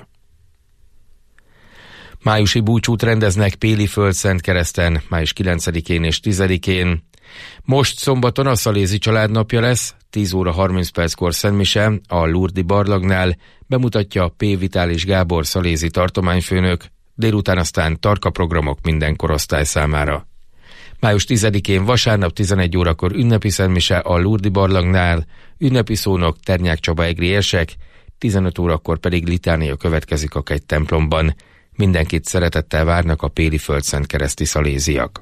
Májusi búcsút rendeznek Péli Földszentkereszten május 9-én és 10-én. Most szombaton a Szalézi családnapja lesz, 10 óra 30 perckor szentmise a Lurdi barlangnál, bemutatja P. Vitális Gábor szalézi tartományfőnök, délután aztán tarka programok minden korosztály számára. Május 10-én vasárnap 11 órakor ünnepi szentmise a Lurdi barlangnál, ünnepi szónok Ternyák Csaba egri érsek, 15 órakor pedig litánia következik a Kegy templomban. Mindenkit szeretettel várnak a Péli Földszentkereszti szaléziak.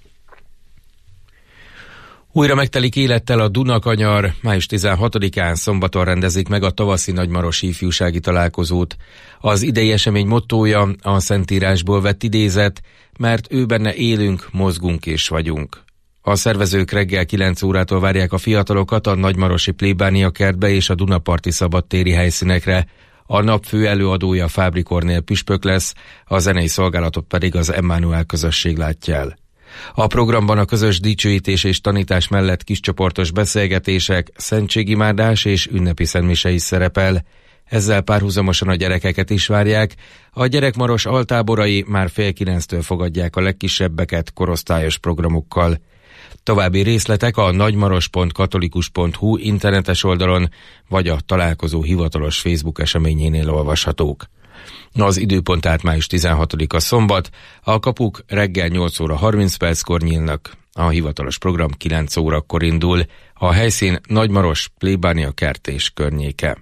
Újra megtelik élettel a Dunakanyar, május 16-án szombaton rendezik meg a tavaszi nagymarosi ifjúsági találkozót. Az idei esemény mottója a Szentírásból vett idézet, mert ő benne élünk, mozgunk és vagyunk. A szervezők reggel 9 órától várják a fiatalokat a nagymarosi plébánia kertbe és a Dunaparti szabadtéri helyszínekre. A nap fő előadója Fábri Kornél püspök lesz, a zenei szolgálatot pedig az Emmanuel közösség látja el. A programban a közös dicsőítés és tanítás mellett kiscsoportos beszélgetések, szentségimádás és ünnepi szentmise is szerepel. Ezzel párhuzamosan a gyerekeket is várják. A gyerekmaros altáborai már 8:30-től fogadják a legkisebbeket korosztályos programokkal. További részletek a nagymaros.katolikus.hu internetes oldalon vagy a találkozó hivatalos Facebook eseményénél olvashatók. Az időpont tehát május 16-a szombat, a kapuk reggel 8 óra 30 perckor nyílnak. A hivatalos program 9 órakor indul, a helyszín Nagymaros, plébánia kert és környéke.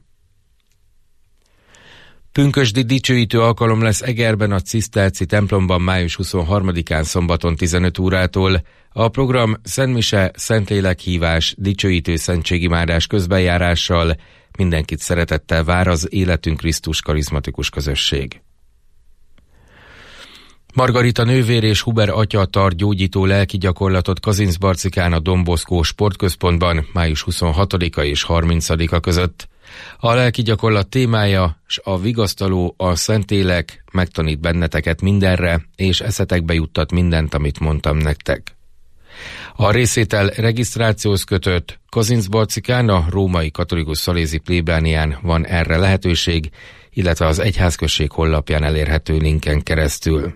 Pünkösdi dicsőítő alkalom lesz Egerben a Ciszterci templomban május 23-án szombaton 15 órától. A program szentmise, szentlélekhívás, dicsőítő szentségimádás közbenjárással mindenkit szeretettel vár az Életünk Krisztus karizmatikus közösség. Margarita nővér és Huber atya tart gyógyító lelki gyakorlatot Kazincbarcikán a Don Bosco sportközpontban május 26-a és 30-a között. A lelki gyakorlat témája s a vigasztaló, a Szentlélek megtanít benneteket mindenre, és eszetekbe juttat mindent, amit mondtam nektek. A részvétel regisztrációhoz kötött, Kazincbarcikán a római katolikus szalézi plébánián van erre lehetőség, illetve az egyházközség honlapján elérhető linken keresztül.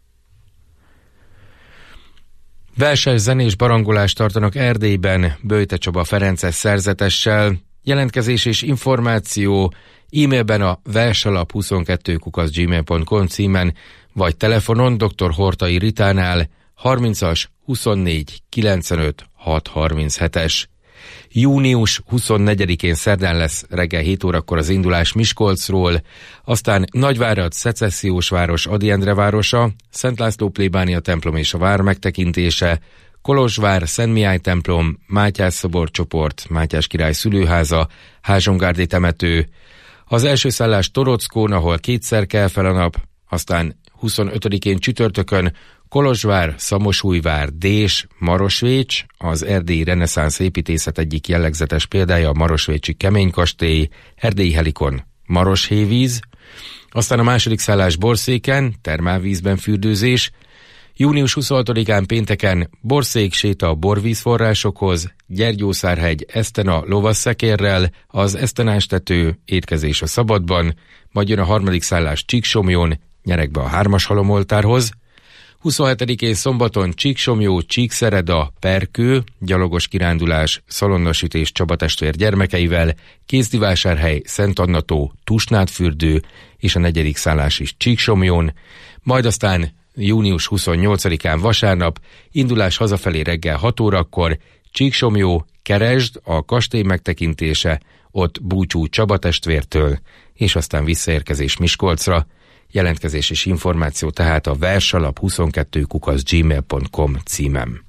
Verses, zenés barangolást tartanak Erdélyben Böjte Csaba Ferences szerzetessel. Jelentkezés és információ e-mailben a versalap22@gmail.com címen, vagy telefonon dr. Hortai Ritánál 30-as 24 95 637-es. Június 24-én szerdán lesz reggel 7 órakor az indulás Miskolcról, aztán Nagyvárad, Szecessziós Ady Endre városa, Szent László plébánia templom és a vár megtekintése, Kolozsvár, Szentmihály templom, Mátyás szobor csoport, Mátyás király szülőháza, Házsongárdi temető. Az első szállás Torockón, ahol kétszer kell fel a nap, aztán 25-én csütörtökön Kolozsvár, Szamosújvár, Dés, Marosvécs, az erdélyi reneszánsz építészet egyik jellegzetes példája a marosvécsi keménykastély, erdélyi helikon, Maroshévíz, aztán a második szállás Borszéken, termálvízben fürdőzés, június 26-án pénteken Borszék séta a borvízforrásokhoz, Gyergyószárhegy Esztena lovasszekérrel, az Esztenástető, étkezés a szabadban, majd jön a harmadik szállás Csíksomjón, Nyerekbe a 3-as halomoltárhoz, 27-én szombaton Csíksomjó, Csíkszereda, Perkő, gyalogos kirándulás, szalonnasütés Csaba testvér gyermekeivel, Kézdivásárhely, Szent Annató, Tusnádfürdő és a 4. szállás is Csíksomjón, majd aztán június 28-án vasárnap indulás hazafelé reggel 6 órakor, Csíksomjó, Keresd, a kastély megtekintése, ott búcsú Csaba testvértől, és aztán visszaérkezés Miskolcra. Jelentkezés és információ tehát a versalap22@gmail.com címem.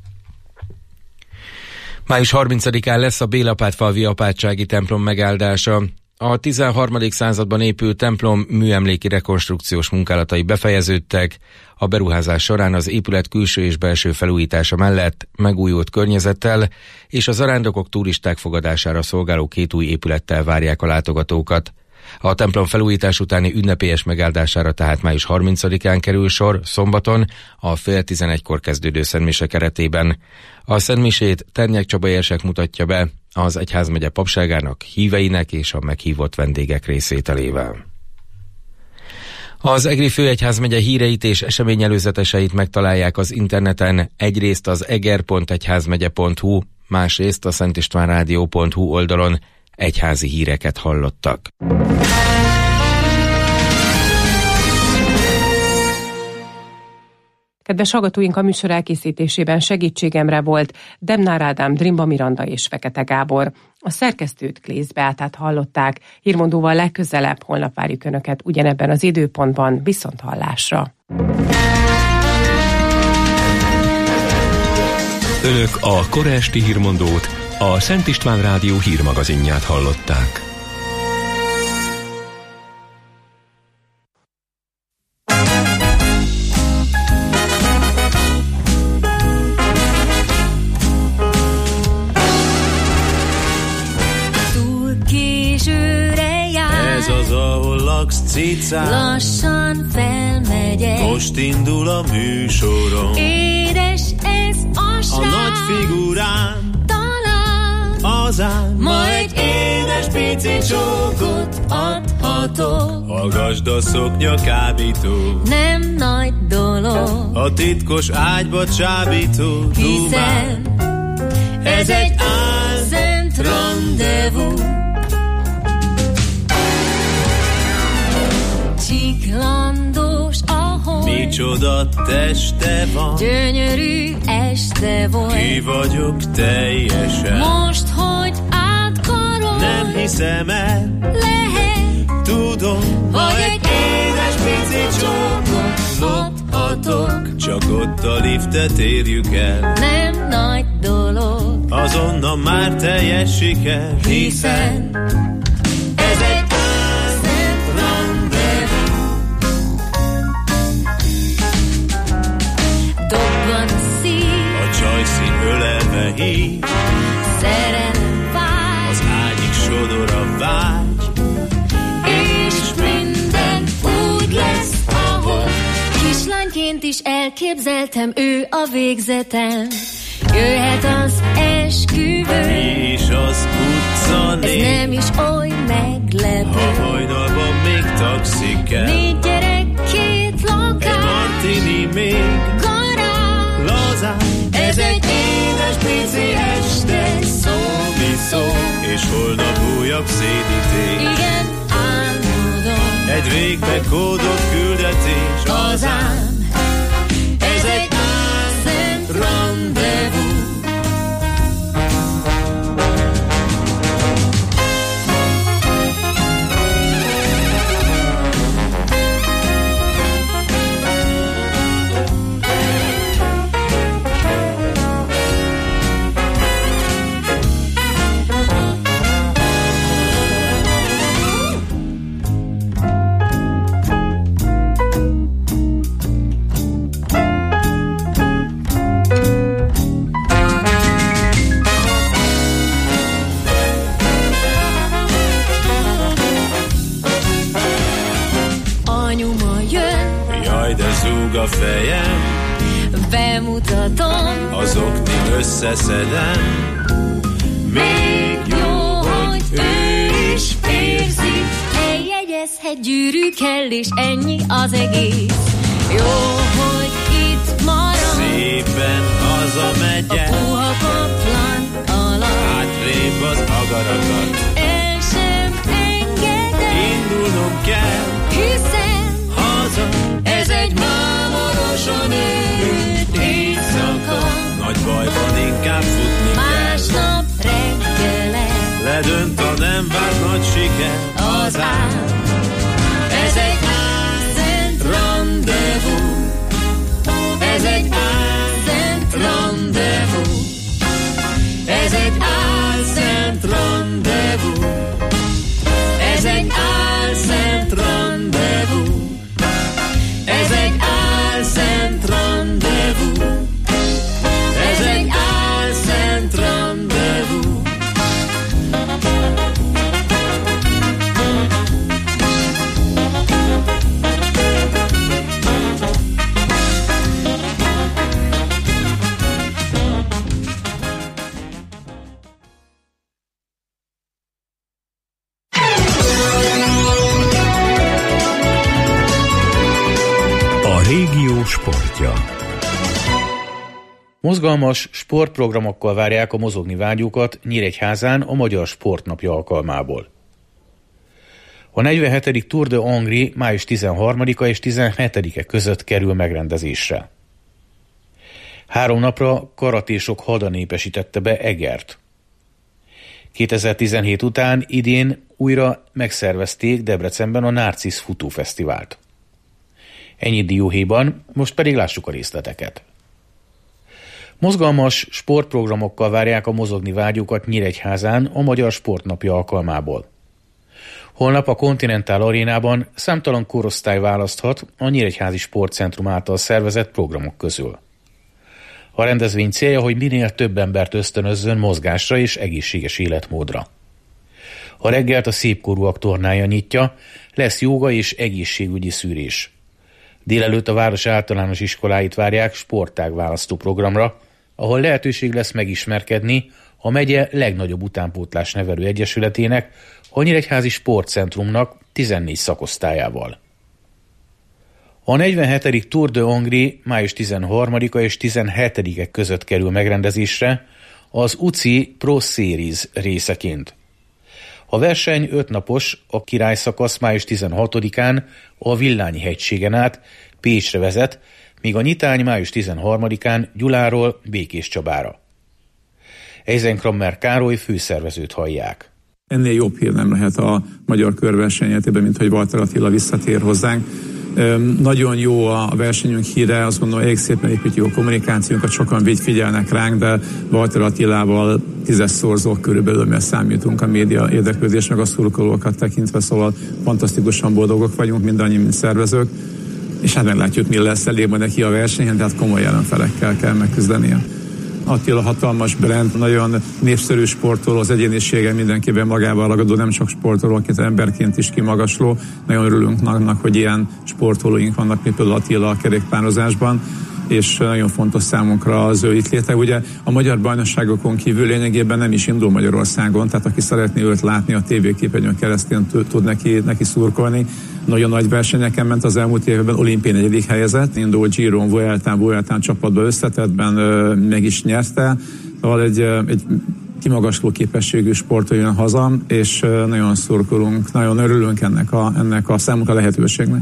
Május 30-án lesz a Bélapátfalvi apátsági templom megáldása. A 13. században épült templom műemléki rekonstrukciós munkálatai befejeződtek. A beruházás során az épület külső és belső felújítása mellett megújult környezettel és a zarándokok turisták fogadására szolgáló 2 új épülettel várják a látogatókat. A templom felújítás utáni ünnepélyes megáldására tehát május 30-án kerül sor, szombaton, a fél 11-kor kezdődő szentmise keretében. A szentmisét Ternyek Csaba érsek mutatja be az egyházmegye papságának, híveinek és a meghívott vendégek részvételével. Az Egri főegyházmegye híreit és eseményelőzeteseit megtalálják az interneten, egyrészt az eger.egyházmegye.hu, másrészt a szentistvánrádió.hu oldalon. Egyházi híreket hallottak. Kedves hallgatóink, a műsor elkészítésében segítségemre volt Demnár Ádám, Drimba Miranda és Fekete Gábor. A szerkesztőt, Klész Beátát hallották. Hírmondóval legközelebb holnap várjuk Önöket ugyanebben az időpontban, viszont hallásra. Önök a kora esti hírmondót, a Szent István Rádió hírmagazinját hallották. Túl későre jár. Ez az, ahol Zicák, lassan felmegyek, most indul a műsorom. Édes ez a srác, a nagy figurám, talán hazám, ma egy édes pici csókot adhatok. Hallgasd a szoknya kábító, Nem nagy dolog, a titkos ágyba csábító, hiszen ez egy álszent rendezvú. Csiklandós, ahol micsoda teste van, gyönyörű este volt. Ki vagyok teljesen, Most, hogy átkarol, nem hiszem el, lehet, tudom, hogy egy édes pici csókot adhatok. Csak ott a liftet érjük el, Nem nagy dolog, azonnal már teljes siker, hiszen ez egy álszent rendezvú. Dobban a szív, a csajszín ölelve hív, szerelem vágy, az ágyig sodor a vágy, és minden úgy lesz, ahogy kislányként is elképzeltem, ő a végzetem. Jöhet az esküvő, mi is az utca ez név, nem is oly meglepő. ha hajnalban még taxi kell, 4 gyerek, 2 lakás, egy martini még, garázs, lazán, ez egy édes pici este, szó, és holnap újabb szédítés, igen, álmodom, egy végbe kódott küldetés, hazám, ez egy álszent rendezvú. Zúg a fejem, bemutatom, az oknim összeszedem, még jó, hogy ő is érzi, eljegyezhet, gyűrű kell, és ennyi az egész. Jó, hogy itt marad, szépen hazamegyek, a puha kaplan alatt, hátrébb az agarakat, el sem engedem, indulnom kell, hiszen haza, ez egy mámorosan őrült éjszaka. Nagy bajban inkább futni Másnap reggele ledönt a nem várt nagy siker, az ám. Ez egy álszent rendezvú, ez egy álszent rendezvú, ez egy álszent rendezvú, ez egy álszent rendezvú, ez egy álszent rendezvú, ez egy álszent rendezvú. Régió sportja. Mozgalmas sportprogramokkal várják a mozogni vágyókat Nyíregyházán a Magyar Sportnapja alkalmából. A 47. Tour de Hongrie május 13-a és 17-e között kerül megrendezésre. 3 napra karatésok hada népesítette be Egert. 2017 után idén újra megszervezték Debrecenben a Narcisz futófesztivált. Ennyi dióhéjban, most pedig lássuk a részleteket. Mozgalmas sportprogramokkal várják a mozogni vágyókat Nyíregyházán a Magyar Sportnapja alkalmából. Holnap a Continental Arénában számtalan korosztály választhat a Nyíregyházi Sportcentrum által szervezett programok közül. A rendezvény célja, hogy minél több embert ösztönözzön mozgásra és egészséges életmódra. A reggelt a szépkorúak tornája nyitja, lesz jóga és egészségügyi szűrés. Délelőtt a város általános iskoláit várják sportág választó programra, ahol lehetőség lesz megismerkedni a megye legnagyobb utánpótlás nevelő egyesületének, a Nyíregyházi Sportcentrumnak 14 szakosztályával. A 47. Tour de Hongrie május 13-a és 17-e között kerül megrendezésre az UCI Pro Series részeként. A verseny 5 napos, a királyszakasz május 16-án a Villányi hegységen át Pécsre vezet, míg a nyitány május 13-án Gyuláról Békéscsabára. Eisenkrammer Károly főszervezőt hallják. Ennél jobb hír nem lehet a magyar körverseny esetében, mint hogy Walter Attila visszatér hozzánk. Nagyon jó a versenyünk híre, azt gondolom, elég szépen építjük a kommunikációnkat, sokan figyelnek ránk, de Walter Attilával 10-szorzók körülbelül, mert számítunk a média érdeklődés, meg a szurkolókat tekintve, szóval fantasztikusan boldogok vagyunk, mindannyian, mint szervezők, és hát meglátjuk, mi lesz elég majd neki a versenyen, tehát komoly ellenfelekkel kell megküzdenie. Attila hatalmas brand, nagyon népszerű sportoló, az egyénisége mindenkiben magával ragadó, nem csak sportoló, akit emberként is kimagasló. Nagyon örülünk annak, hogy ilyen sportolóink vannak, mint például Attila a kerékpározásban, és nagyon fontos számunkra az ő itt léte. Ugye a magyar bajnokságokon kívül lényegében nem is indul Magyarországon, tehát aki szeretné őt látni a tévéképernyőn keresztül, tud neki szurkolni. Nagyon nagy versenyeken ment az elmúlt évben, olimpiai 4. helyezett, indult Giron, Vueltán csapatban összetettben meg is nyerte. Szóval egy kimagasló képességű sportoló jön haza, és nagyon szurkolunk, nagyon örülünk ennek a számunkra lehetőségnek.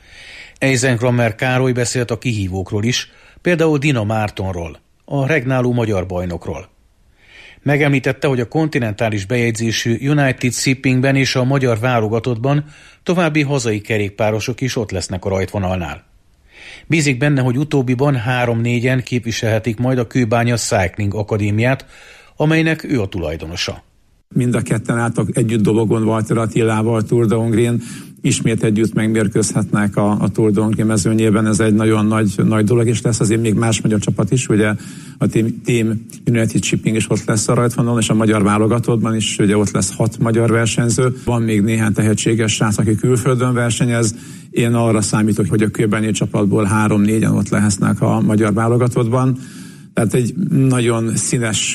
Eisenkrammer Károly beszélt a kihívókról is, például Dina Mártonról, a regnáló magyar bajnokról. Megemlítette, hogy a kontinentális bejegyzésű United Shippingben és a magyar válogatottban további hazai kerékpárosok is ott lesznek a rajtvonalnál. Bízik benne, hogy utóbbiban 3-4-en képviselhetik majd a Kőbánya Cycling Akadémiát, amelynek ő a tulajdonosa. Mind a ketten álltak együtt dologon Walter Attilával Tour de Hongrien, ismét együtt megmérkőzhetnek a Tour de Hongrie mezőnyében, ez egy nagyon nagy dolog, és lesz azért még más magyar csapat is, ugye a Team United Shipping is ott lesz a rajtvonalon, és a magyar válogatottban is ugye ott lesz 6 magyar versenyző, van még néhány tehetséges srác, aki külföldön versenyez. Én arra számítok, hogy a kőbányi csapatból 3-4-en ott lesznek a magyar válogatottban. Tehát egy nagyon színes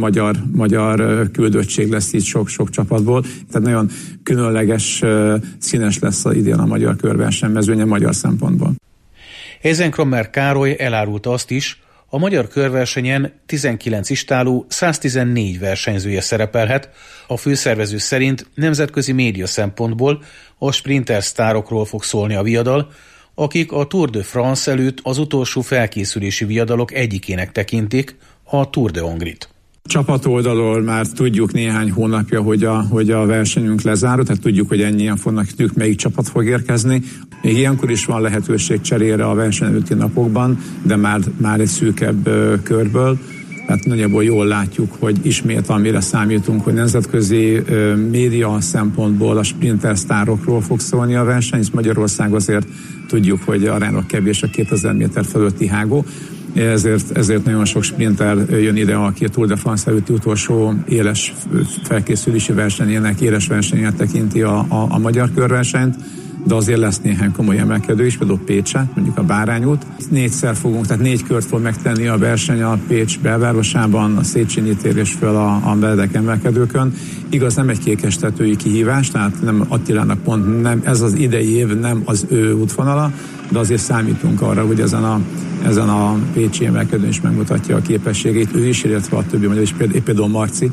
magyar küldöttség lesz itt sok csapatból. Tehát nagyon különleges, színes lesz idén a magyar körverseny mezőnye magyar szempontból. Eisenkrammer Károly elárulta azt is, a magyar körversenyen 19 istáló 114 versenyzője szerepelhet, a főszervező szerint nemzetközi média szempontból a sprinter sztárokról fog szólni a viadal, akik a Tour de France előtt az utolsó felkészülési viadalok egyikének tekintik a Tour de Hongrie-t. Csapatoldalról már tudjuk néhány hónapja, hogy a versenyünk lezárult, tehát tudjuk, hogy ennyien fognak, tudjuk, melyik csapat fog érkezni. Még ilyenkor is van lehetőség cserére a verseny előtti napokban, de már egy szűkebb körből. Tehát nagyjából jól látjuk, hogy ismét amire számítunk, hogy nemzetközi média szempontból a sprinter sztárokról fog szólni a verseny, és Magyarország azért tudjuk, hogy aránylag kevés a 2000 méter fölötti hágó. Ezért nagyon sok sprinter jön ide, aki a Tour de France előtti utolsó éles felkészülési versenyének, éles versenyének tekinti a magyar körversenyt, de azért lesz néhány komoly emelkedő is, például Pécset, mondjuk a Bárányút. 4-szer fogunk, tehát 4 kört fog megtenni a verseny a Pécs belvárosában, a Széchenyi tér és föl a Benedek emelkedőkön. Igaz, nem egy kékestetői kihívás, tehát nem Attilának pont nem, ez az idei év nem az ő útvonala, de azért számítunk arra, hogy ezen a pécsi emelkedőn is megmutatja a képességét, ő is, illetve a többi magyar is, például Marci.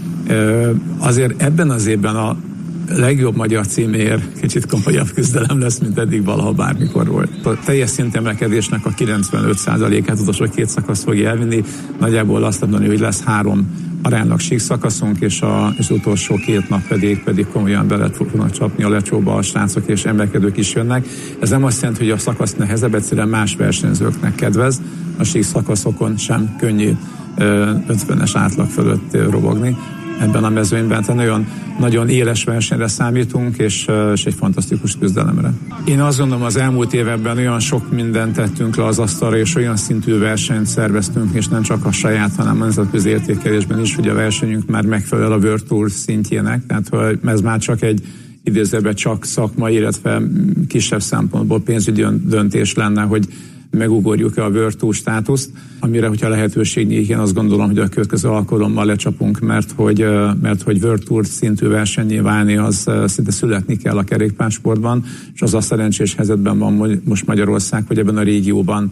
Azért ebben az évben a legjobb magyar címért kicsit komolyabb küzdelem lesz, mint eddig valaha bármikor volt. A teljes szintemelkedésnek a 95%-át utolsó 2 szakasz fogja elvinni. Nagyjából azt mondani, hogy lesz 3 aránylag sík szakaszunk, és az utolsó 2 nap pedig komolyan bele fognak csapni a lecsóba a srácok, és emelkedők is jönnek. Ez nem azt jelenti, hogy a szakasz nehezebb, egyszerűen más versenyzőknek kedvez. A sík szakaszokon sem könnyű 50-es átlag fölött robogni. ebben a mezőnyben. Tehát nagyon, nagyon éles versenyre számítunk, és egy fantasztikus küzdelemre. Én azt gondolom, az elmúlt években olyan sok mindent tettünk le az asztalra, és olyan szintű versenyt szerveztünk, és nem csak a saját, hanem a nemzetközi értékelésben is, hogy a versenyünk már megfelel a World Tour szintjének, tehát hogy ez már csak egy idézőben csak szakmai, illetve kisebb szempontból pénzügyi döntés lenne, hogy megugorjuk-e a World Tour státuszt, amire, hogyha lehetőség nyílik, én azt gondolom, hogy a következő alkalommal lecsapunk, mert hogy World Tour szintű versennyé válni, az szinte születni kell a kerékpársportban, és az a szerencsés helyzetben van most Magyarország, hogy ebben a régióban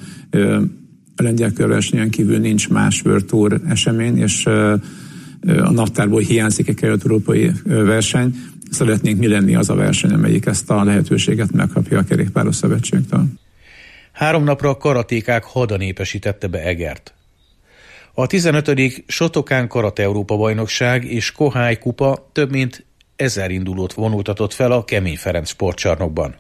a lengyel körversenyen kívül nincs más World Tour esemény, és a naptárból hiányzik egy kelet-európai verseny. Szeretnénk mi lenni az a verseny, amelyik ezt a lehetőséget megkapja a Kerékpáros Szövetségtől. 3 napra a karatékák hada népesítette be Egert. A 15. Sotokán Karate Európa bajnokság és Kohály kupa több mint 1000 indulót vonultatott fel a Kemény Ferenc sportcsarnokban.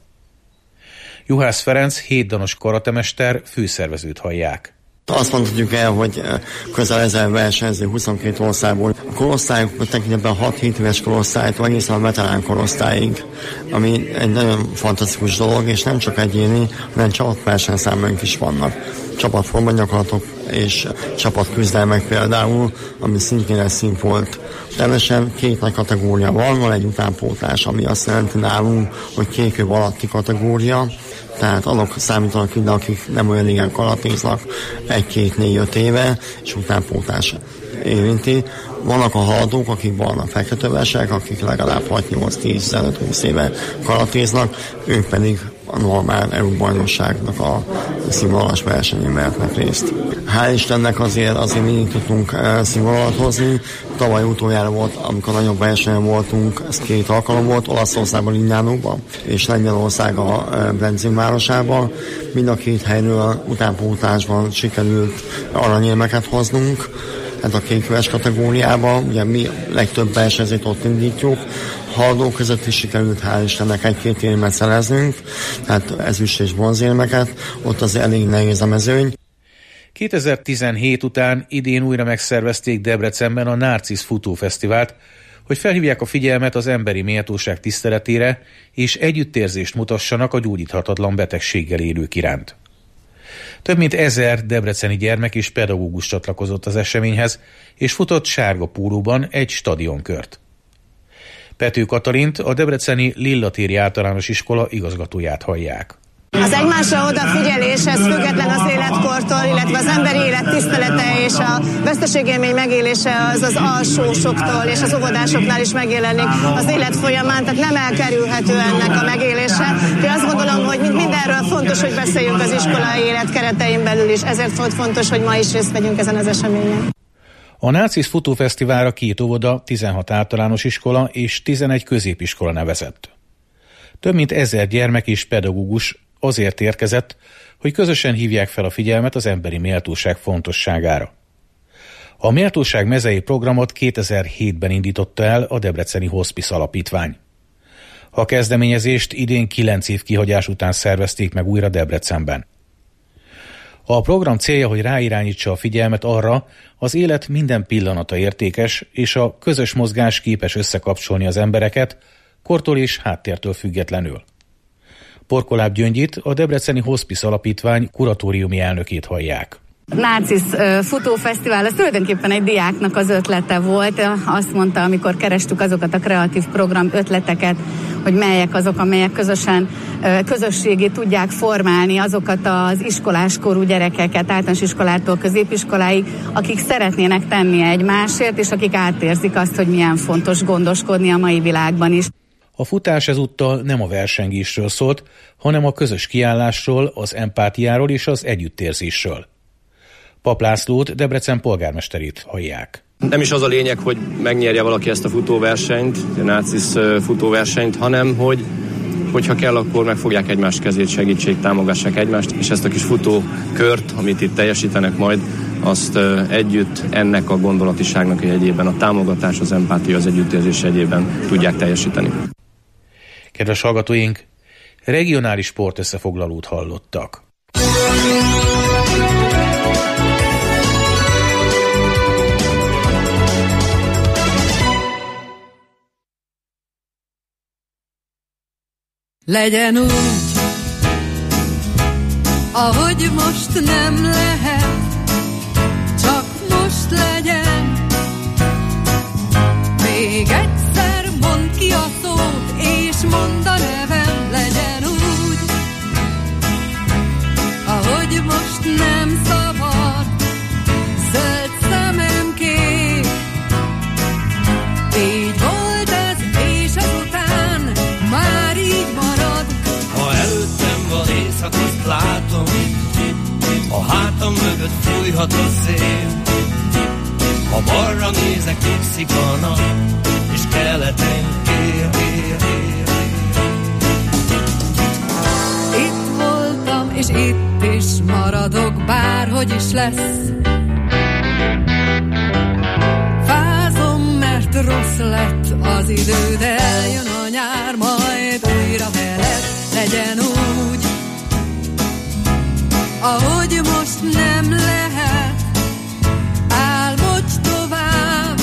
Juhász Ferenc hétdanos karatemester főszervezőt hallják. Azt mondhatjuk el, hogy közel 1000 versenyző 22 országból. A korosztályok tekintetben 6-7 éves korosztálytól egészen a veterán korosztályig, ami egy nagyon fantasztikus dolog, és nem csak egyéni, hanem csapatversenyszámaink is vannak. Csapatforma gyakorlatok és csapatküzdelmek például, ami szintén egy szín volt. Természetesen 2 nagy kategória van egy utánpótlás, ami azt jelenti nálunk, hogy 2 év alatti kategória, tehát azok számítanak ide, akik nem olyan igen karatéznak 1-2-4-5 éve, és utánpótlás érinti. Vannak a haladók, akik vannak fektetővesek, akik legalább 6-8-10-15-20 éve karatéznak, ők pedig a normál EU-bajnokságnak a színvonalas versenyén vehetnek részt. Hál' Istennek azért mindig tudtunk színvonalat hozni. Tavaly utoljára volt, amikor nagyobb versenyen voltunk, ez 2 alkalom volt, Olaszországban, Lignánóban, és Lengyelország a benzinvárosában. Mind a 2 helyről utánpótlásban sikerült aranyérmeket hoznunk. Hát a 2 éves kategóriában, ugye mi legtöbb versenyzőt ott indítjuk, haladók között is sikerült hál' Istennek 1-2 érmet szereznünk, tehát ezüst és bronzérmeket, ott az elég nehéz a mezőny. 2017 után idén újra megszervezték Debrecenben a Narcisz futófesztivált, hogy felhívják a figyelmet az emberi méltóság tiszteletére, és együttérzést mutassanak a gyógyíthatatlan betegséggel élők iránt. Több mint 1000 debreceni gyermek és pedagógus csatlakozott az eseményhez, és futott sárga pólóban egy stadionkört. Pető Katalint, a debreceni Lillatéri Általános Iskola igazgatóját hallják. Az egymásra odafigyelés, ez független az életkortól, illetve az emberi élet tisztelete és a veszteségélmény megélése az az alsósoktól és az óvodásoknál is megjelenik az élet folyamán, tehát nem elkerülhető ennek a megélése. Én azt gondolom, hogy mindenről fontos, hogy beszéljünk az iskolai élet keretein belül is, ezért volt fontos, hogy ma is részt vegyünk ezen az eseményen. A Narcisz futófesztiválra 2 óvoda, 16 általános iskola és 11 középiskola nevezett. Több mint 1000 gyermek és pedagógus azért érkezett, hogy közösen hívják fel a figyelmet az emberi méltóság fontosságára. A Méltóság mezei programot 2007-ben indította el a Debreceni Hospice Alapítvány. A kezdeményezést idén 9 év kihagyás után szervezték meg újra Debrecenben. A program célja, hogy ráirányítsa a figyelmet arra, az élet minden pillanata értékes, és a közös mozgás képes összekapcsolni az embereket, kortól és háttértől függetlenül. Porkoláb Gyöngyit, a Debreceni Hospice Alapítvány kuratóriumi elnökét hallják. Narcisz futófesztivál, ez tulajdonképpen egy diáknak az ötlete volt. Azt mondta, amikor kerestük azokat a kreatív program ötleteket, hogy melyek azok, amelyek közösségé tudják formálni azokat az iskoláskorú gyerekeket, általános iskolától középiskoláig, akik szeretnének tenni egymásért, és akik átérzik azt, hogy milyen fontos gondoskodni a mai világban is. A futás ezúttal nem a versengésről szólt, hanem a közös kiállásról, az empátiáról és az együttérzésről. Pap Lászlót, Debrecen polgármesterét hallják. Nem is az a lényeg, hogy megnyerje valaki ezt a futóversenyt, a Narcisz futóversenyt, hanem hogyha kell, akkor megfogják egymás kezét, segítség, támogassák egymást, és ezt a kis futókört, amit itt teljesítenek majd, azt együtt ennek a gondolatiságnak jegyében, a támogatás, az empátia, az együttérzés jegyében tudják teljesíteni. Kedves hallgatóink, regionális sportösszefoglalót hallottak. Legyen úgy, ahogy most nem lehet, csak most legyen. Még egyszer mondd ki a szót, és mondd a nevem. Legyen úgy, ahogy most nem szabad, zöld szemem kék. Így volt ez, és azután már így marad. Ha előttem van éjszak, azt látom, a hátam mögött fújhat a szél. Ha balra nézek, nyugszik a nap, és keleten kér. Itt voltam, és itt is maradok, bárhogy is lesz. Fázom, mert rossz lett az idő, de eljön a nyár, majd újra veled. Legyen úgy, ahogy most nem lehet, álmodj tovább.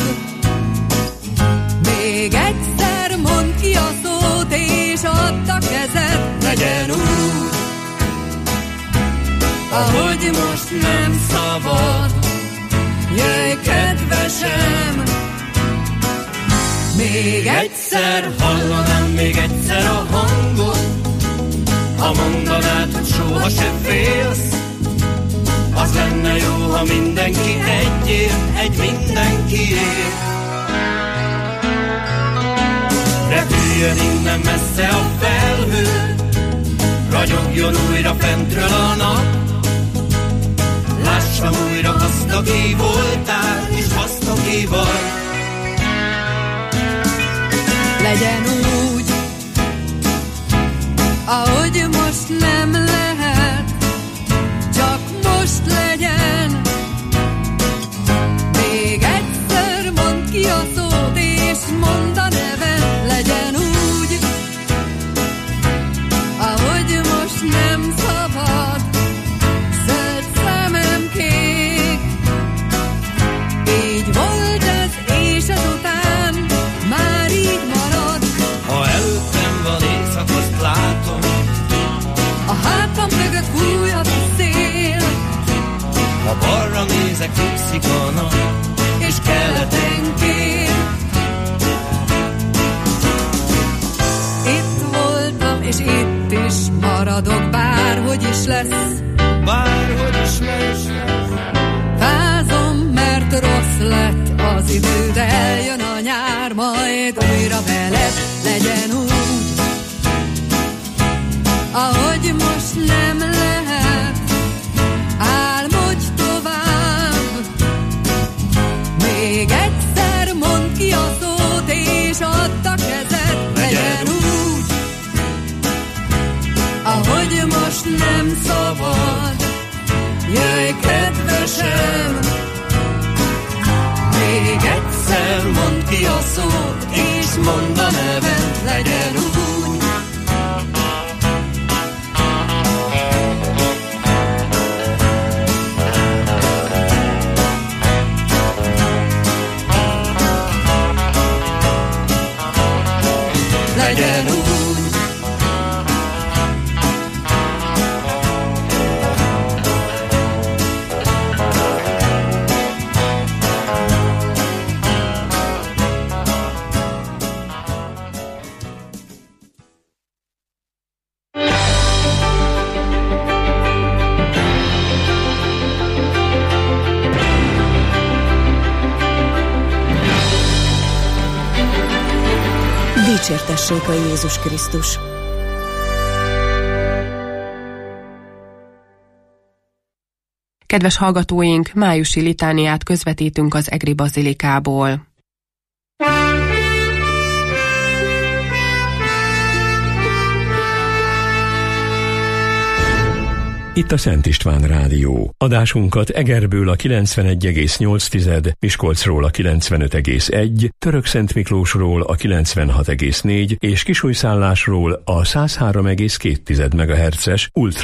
Még egyszer mondd ki a szót, és add a kezed. Legyen úgy, ahogy most nem szabad, jöjj kedvesem. Még egyszer hallanám, még egyszer a hangot, ha mondanád, hogy soha se félsz. Az lenne jó, ha mindenki egyért, egy mindenkiért. Repüljön innen messze a felhő, ragyogjon újra fentről a nap. Lássam újra azt, aki voltál, és azt, aki vagy. Legyen úgy, ahogy most nem lehet, csak most legyen. Még egyszer mondd ki a szót, és mondd a neved. Legyen úgy, ahogy most nem szabad, zöld szemem kék. Így volt ez, és ezután már így marad. Ha előttem van éjszak, azt látom, a hátam mögött fújhat a szél. Ha balra nézek, nyugszik a nap, és keleten kér. Itt voltam, és itt is maradok, bárhogy is lesz. Bárhogy is lesz. Fázom, mert rossz lett az idő, de eljön a nyár, majd újra veled. Legyen úgy, ahogy most nem lehet, álmodj tovább. Még egyszer mondd ki a szót, és add a kezed. Legyen úgy, ahogy most nem szabad, jöjj kedvesem. Még egyszer mondd ki a szót, és mondd a neved. Legyen úgy, legyen úgy. Dicsértessék a Jézus Krisztus! Kedves hallgatóink, májusi litániát közvetítünk az Egri Bazilikából. Itt a Szent István Rádió. Adásunkat Egerből a 91,8, Miskolcról a 95,1, Törökszentmiklósról a 96,4 és Kisújszállásról a 103,2 MHz-es ultra